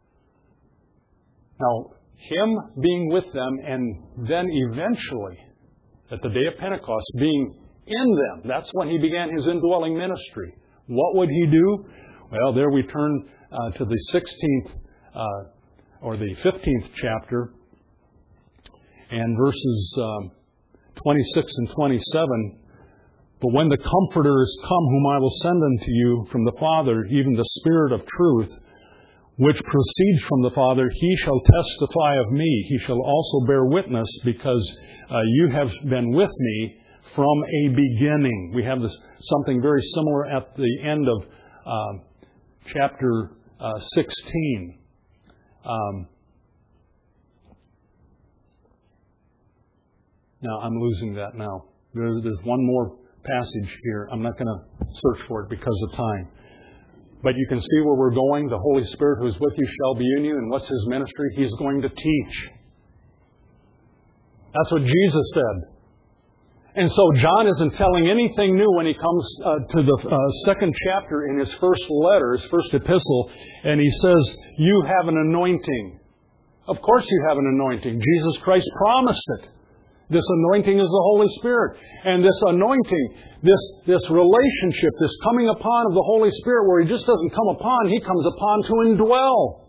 [SPEAKER 1] Now, Him being with them, and then eventually, at the day of Pentecost, being in them. That's when He began His indwelling ministry. What would He do? Well, there we turn uh, to the sixteenth uh, or the fifteenth chapter, and verses um, twenty-six and twenty-seven. But when the Comforter is come, whom I will send unto you from the Father, even the Spirit of truth, which proceeds from the Father, He shall testify of me. He shall also bear witness, because uh, you have been with me from a beginning. We have this, something very similar at the end of uh, chapter uh, sixteen. Um, now, I'm losing that now. There, there's one more passage here. I'm not going to search for it because of time. But you can see where we're going. The Holy Spirit who is with you shall be in you. And what's His ministry? He's going to teach. That's what Jesus said. And so John isn't telling anything new when he comes uh, to the uh, second chapter in his first letter, his first epistle, and he says, you have an anointing. Of course you have an anointing. Jesus Christ promised it. This anointing is the Holy Spirit. And this anointing, this, this relationship, this coming upon of the Holy Spirit, where He just doesn't come upon, He comes upon to indwell,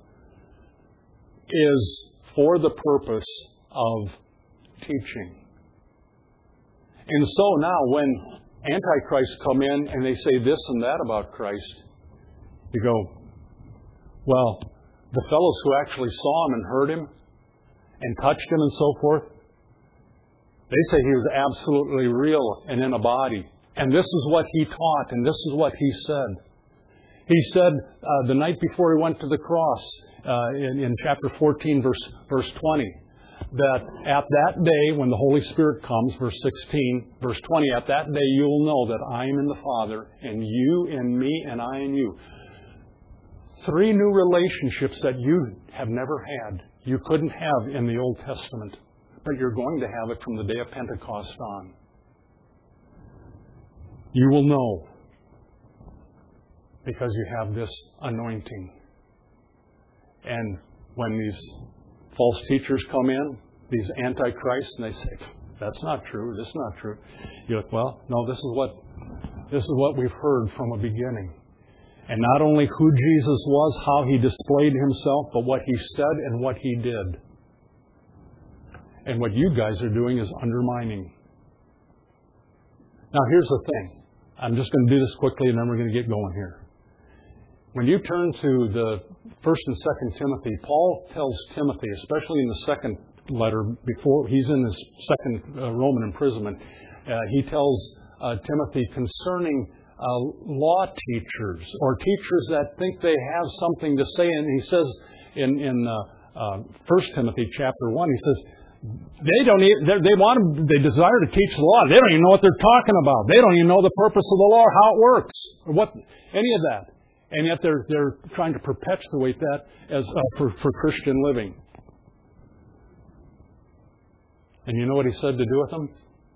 [SPEAKER 1] is for the purpose of teaching. And so now when Antichrists come in and they say this and that about Christ, you go, well, the fellows who actually saw Him and heard Him and touched Him and so forth, they say He was absolutely real and in a body. And this is what He taught, and this is what He said. He said uh, the night before He went to the cross, uh, in, in chapter fourteen, verse, verse twenty, that at that day when the Holy Spirit comes, verse sixteen, verse twenty, at that day you will know that I am in the Father, and you in me, and I in you. Three new relationships that you have never had, you couldn't have in the Old Testament. But you're going to have it from the day of Pentecost on. You will know, because you have this anointing. And when these false teachers come in, these antichrists, and they say, that's not true, this is not true. You're like, well, no, this is what this is what we've heard from a beginning. And not only who Jesus was, how He displayed Himself, but what He said and what He did. And what you guys are doing is undermining. Now, here's the thing. I'm just going to do this quickly, and then we're going to get going here. When you turn to the First and Second Timothy, Paul tells Timothy, especially in the second letter, before he's in his second uh, Roman imprisonment, uh, he tells uh, Timothy concerning uh, law teachers, or teachers that think they have something to say. And he says in, in uh, uh, First Timothy chapter one, he says, They don't even, they want to, they desire to teach the law. They don't even know what they're talking about. They don't even know the purpose of the law, how it works, or what, any of that. And yet they're, they're trying to perpetuate that as uh, for, for Christian living. And you know what he said to do with them?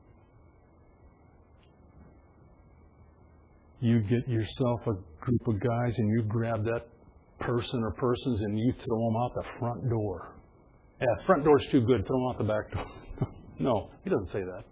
[SPEAKER 1] You get yourself a group of guys and you grab that person or persons and you throw them out the front door. Yeah, front door's too good. Throw them out the back door. No, he doesn't say that.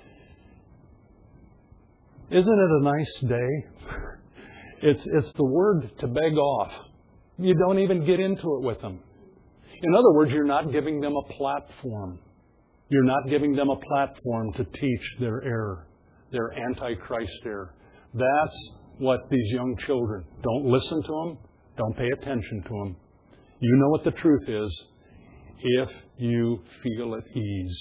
[SPEAKER 1] Isn't it a nice day? It's it's the word to beg off. You don't even get into it with them. In other words, you're not giving them a platform. You're not giving them a platform to teach their error, their antichrist error. That's what these young children, don't listen to them, don't pay attention to them. You know what the truth is if you feel at ease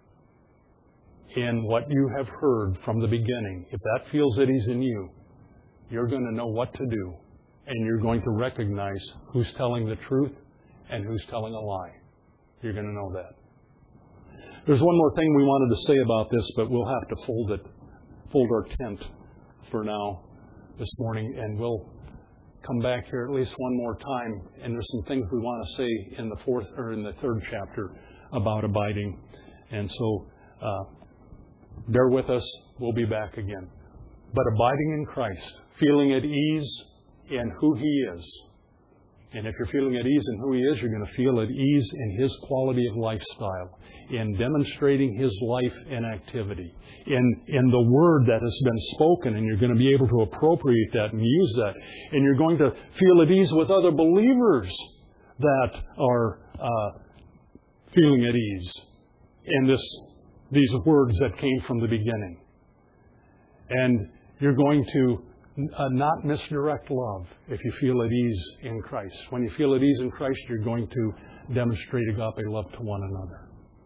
[SPEAKER 1] in what you have heard from the beginning. If that feels at ease in you, you're going to know what to do, and you're going to recognize who's telling the truth and who's telling a lie. You're going to know that. There's one more thing we wanted to say about this, but we'll have to fold it, fold our tent for now this morning, and we'll come back here at least one more time. And there's some things we want to say in the fourth or in the third chapter about abiding. And so, uh, bear with us. We'll be back again. But abiding in Christ, feeling at ease in who He is. And if you're feeling at ease in who He is, you're going to feel at ease in His quality of lifestyle, in demonstrating His life and activity, in, in the Word that has been spoken, and you're going to be able to appropriate that and use that. And you're going to feel at ease with other believers that are uh, feeling at ease in this, these words that came from the beginning. And you're going to Uh, not misdirect love if you feel at ease in Christ. When you feel at ease in Christ, you're going to demonstrate agape love to one another.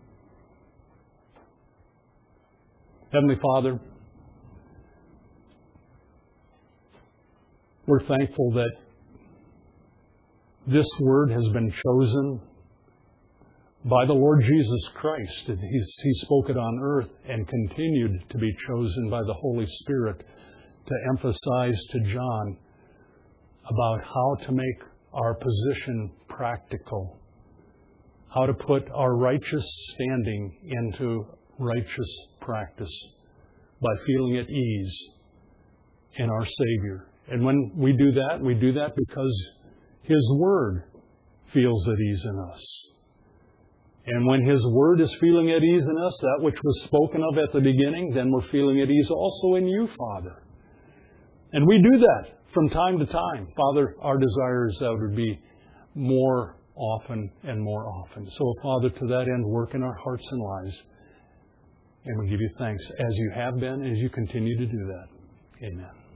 [SPEAKER 1] Heavenly Father, we're thankful that this word has been chosen by the Lord Jesus Christ. And He's, He spoke it on earth and continued to be chosen by the Holy Spirit to emphasize to John about how to make our position practical, how to put our righteous standing into righteous practice by feeling at ease in our Savior. And when we do that, we do that because His Word feels at ease in us. And when His Word is feeling at ease in us, that which was spoken of at the beginning, then we're feeling at ease also in You, Father. And we do that from time to time. Father, our desire is that it would be more often and more often. So, Father, to that end, work in our hearts and lives. And we give You thanks as You have been, as You continue to do that. Amen.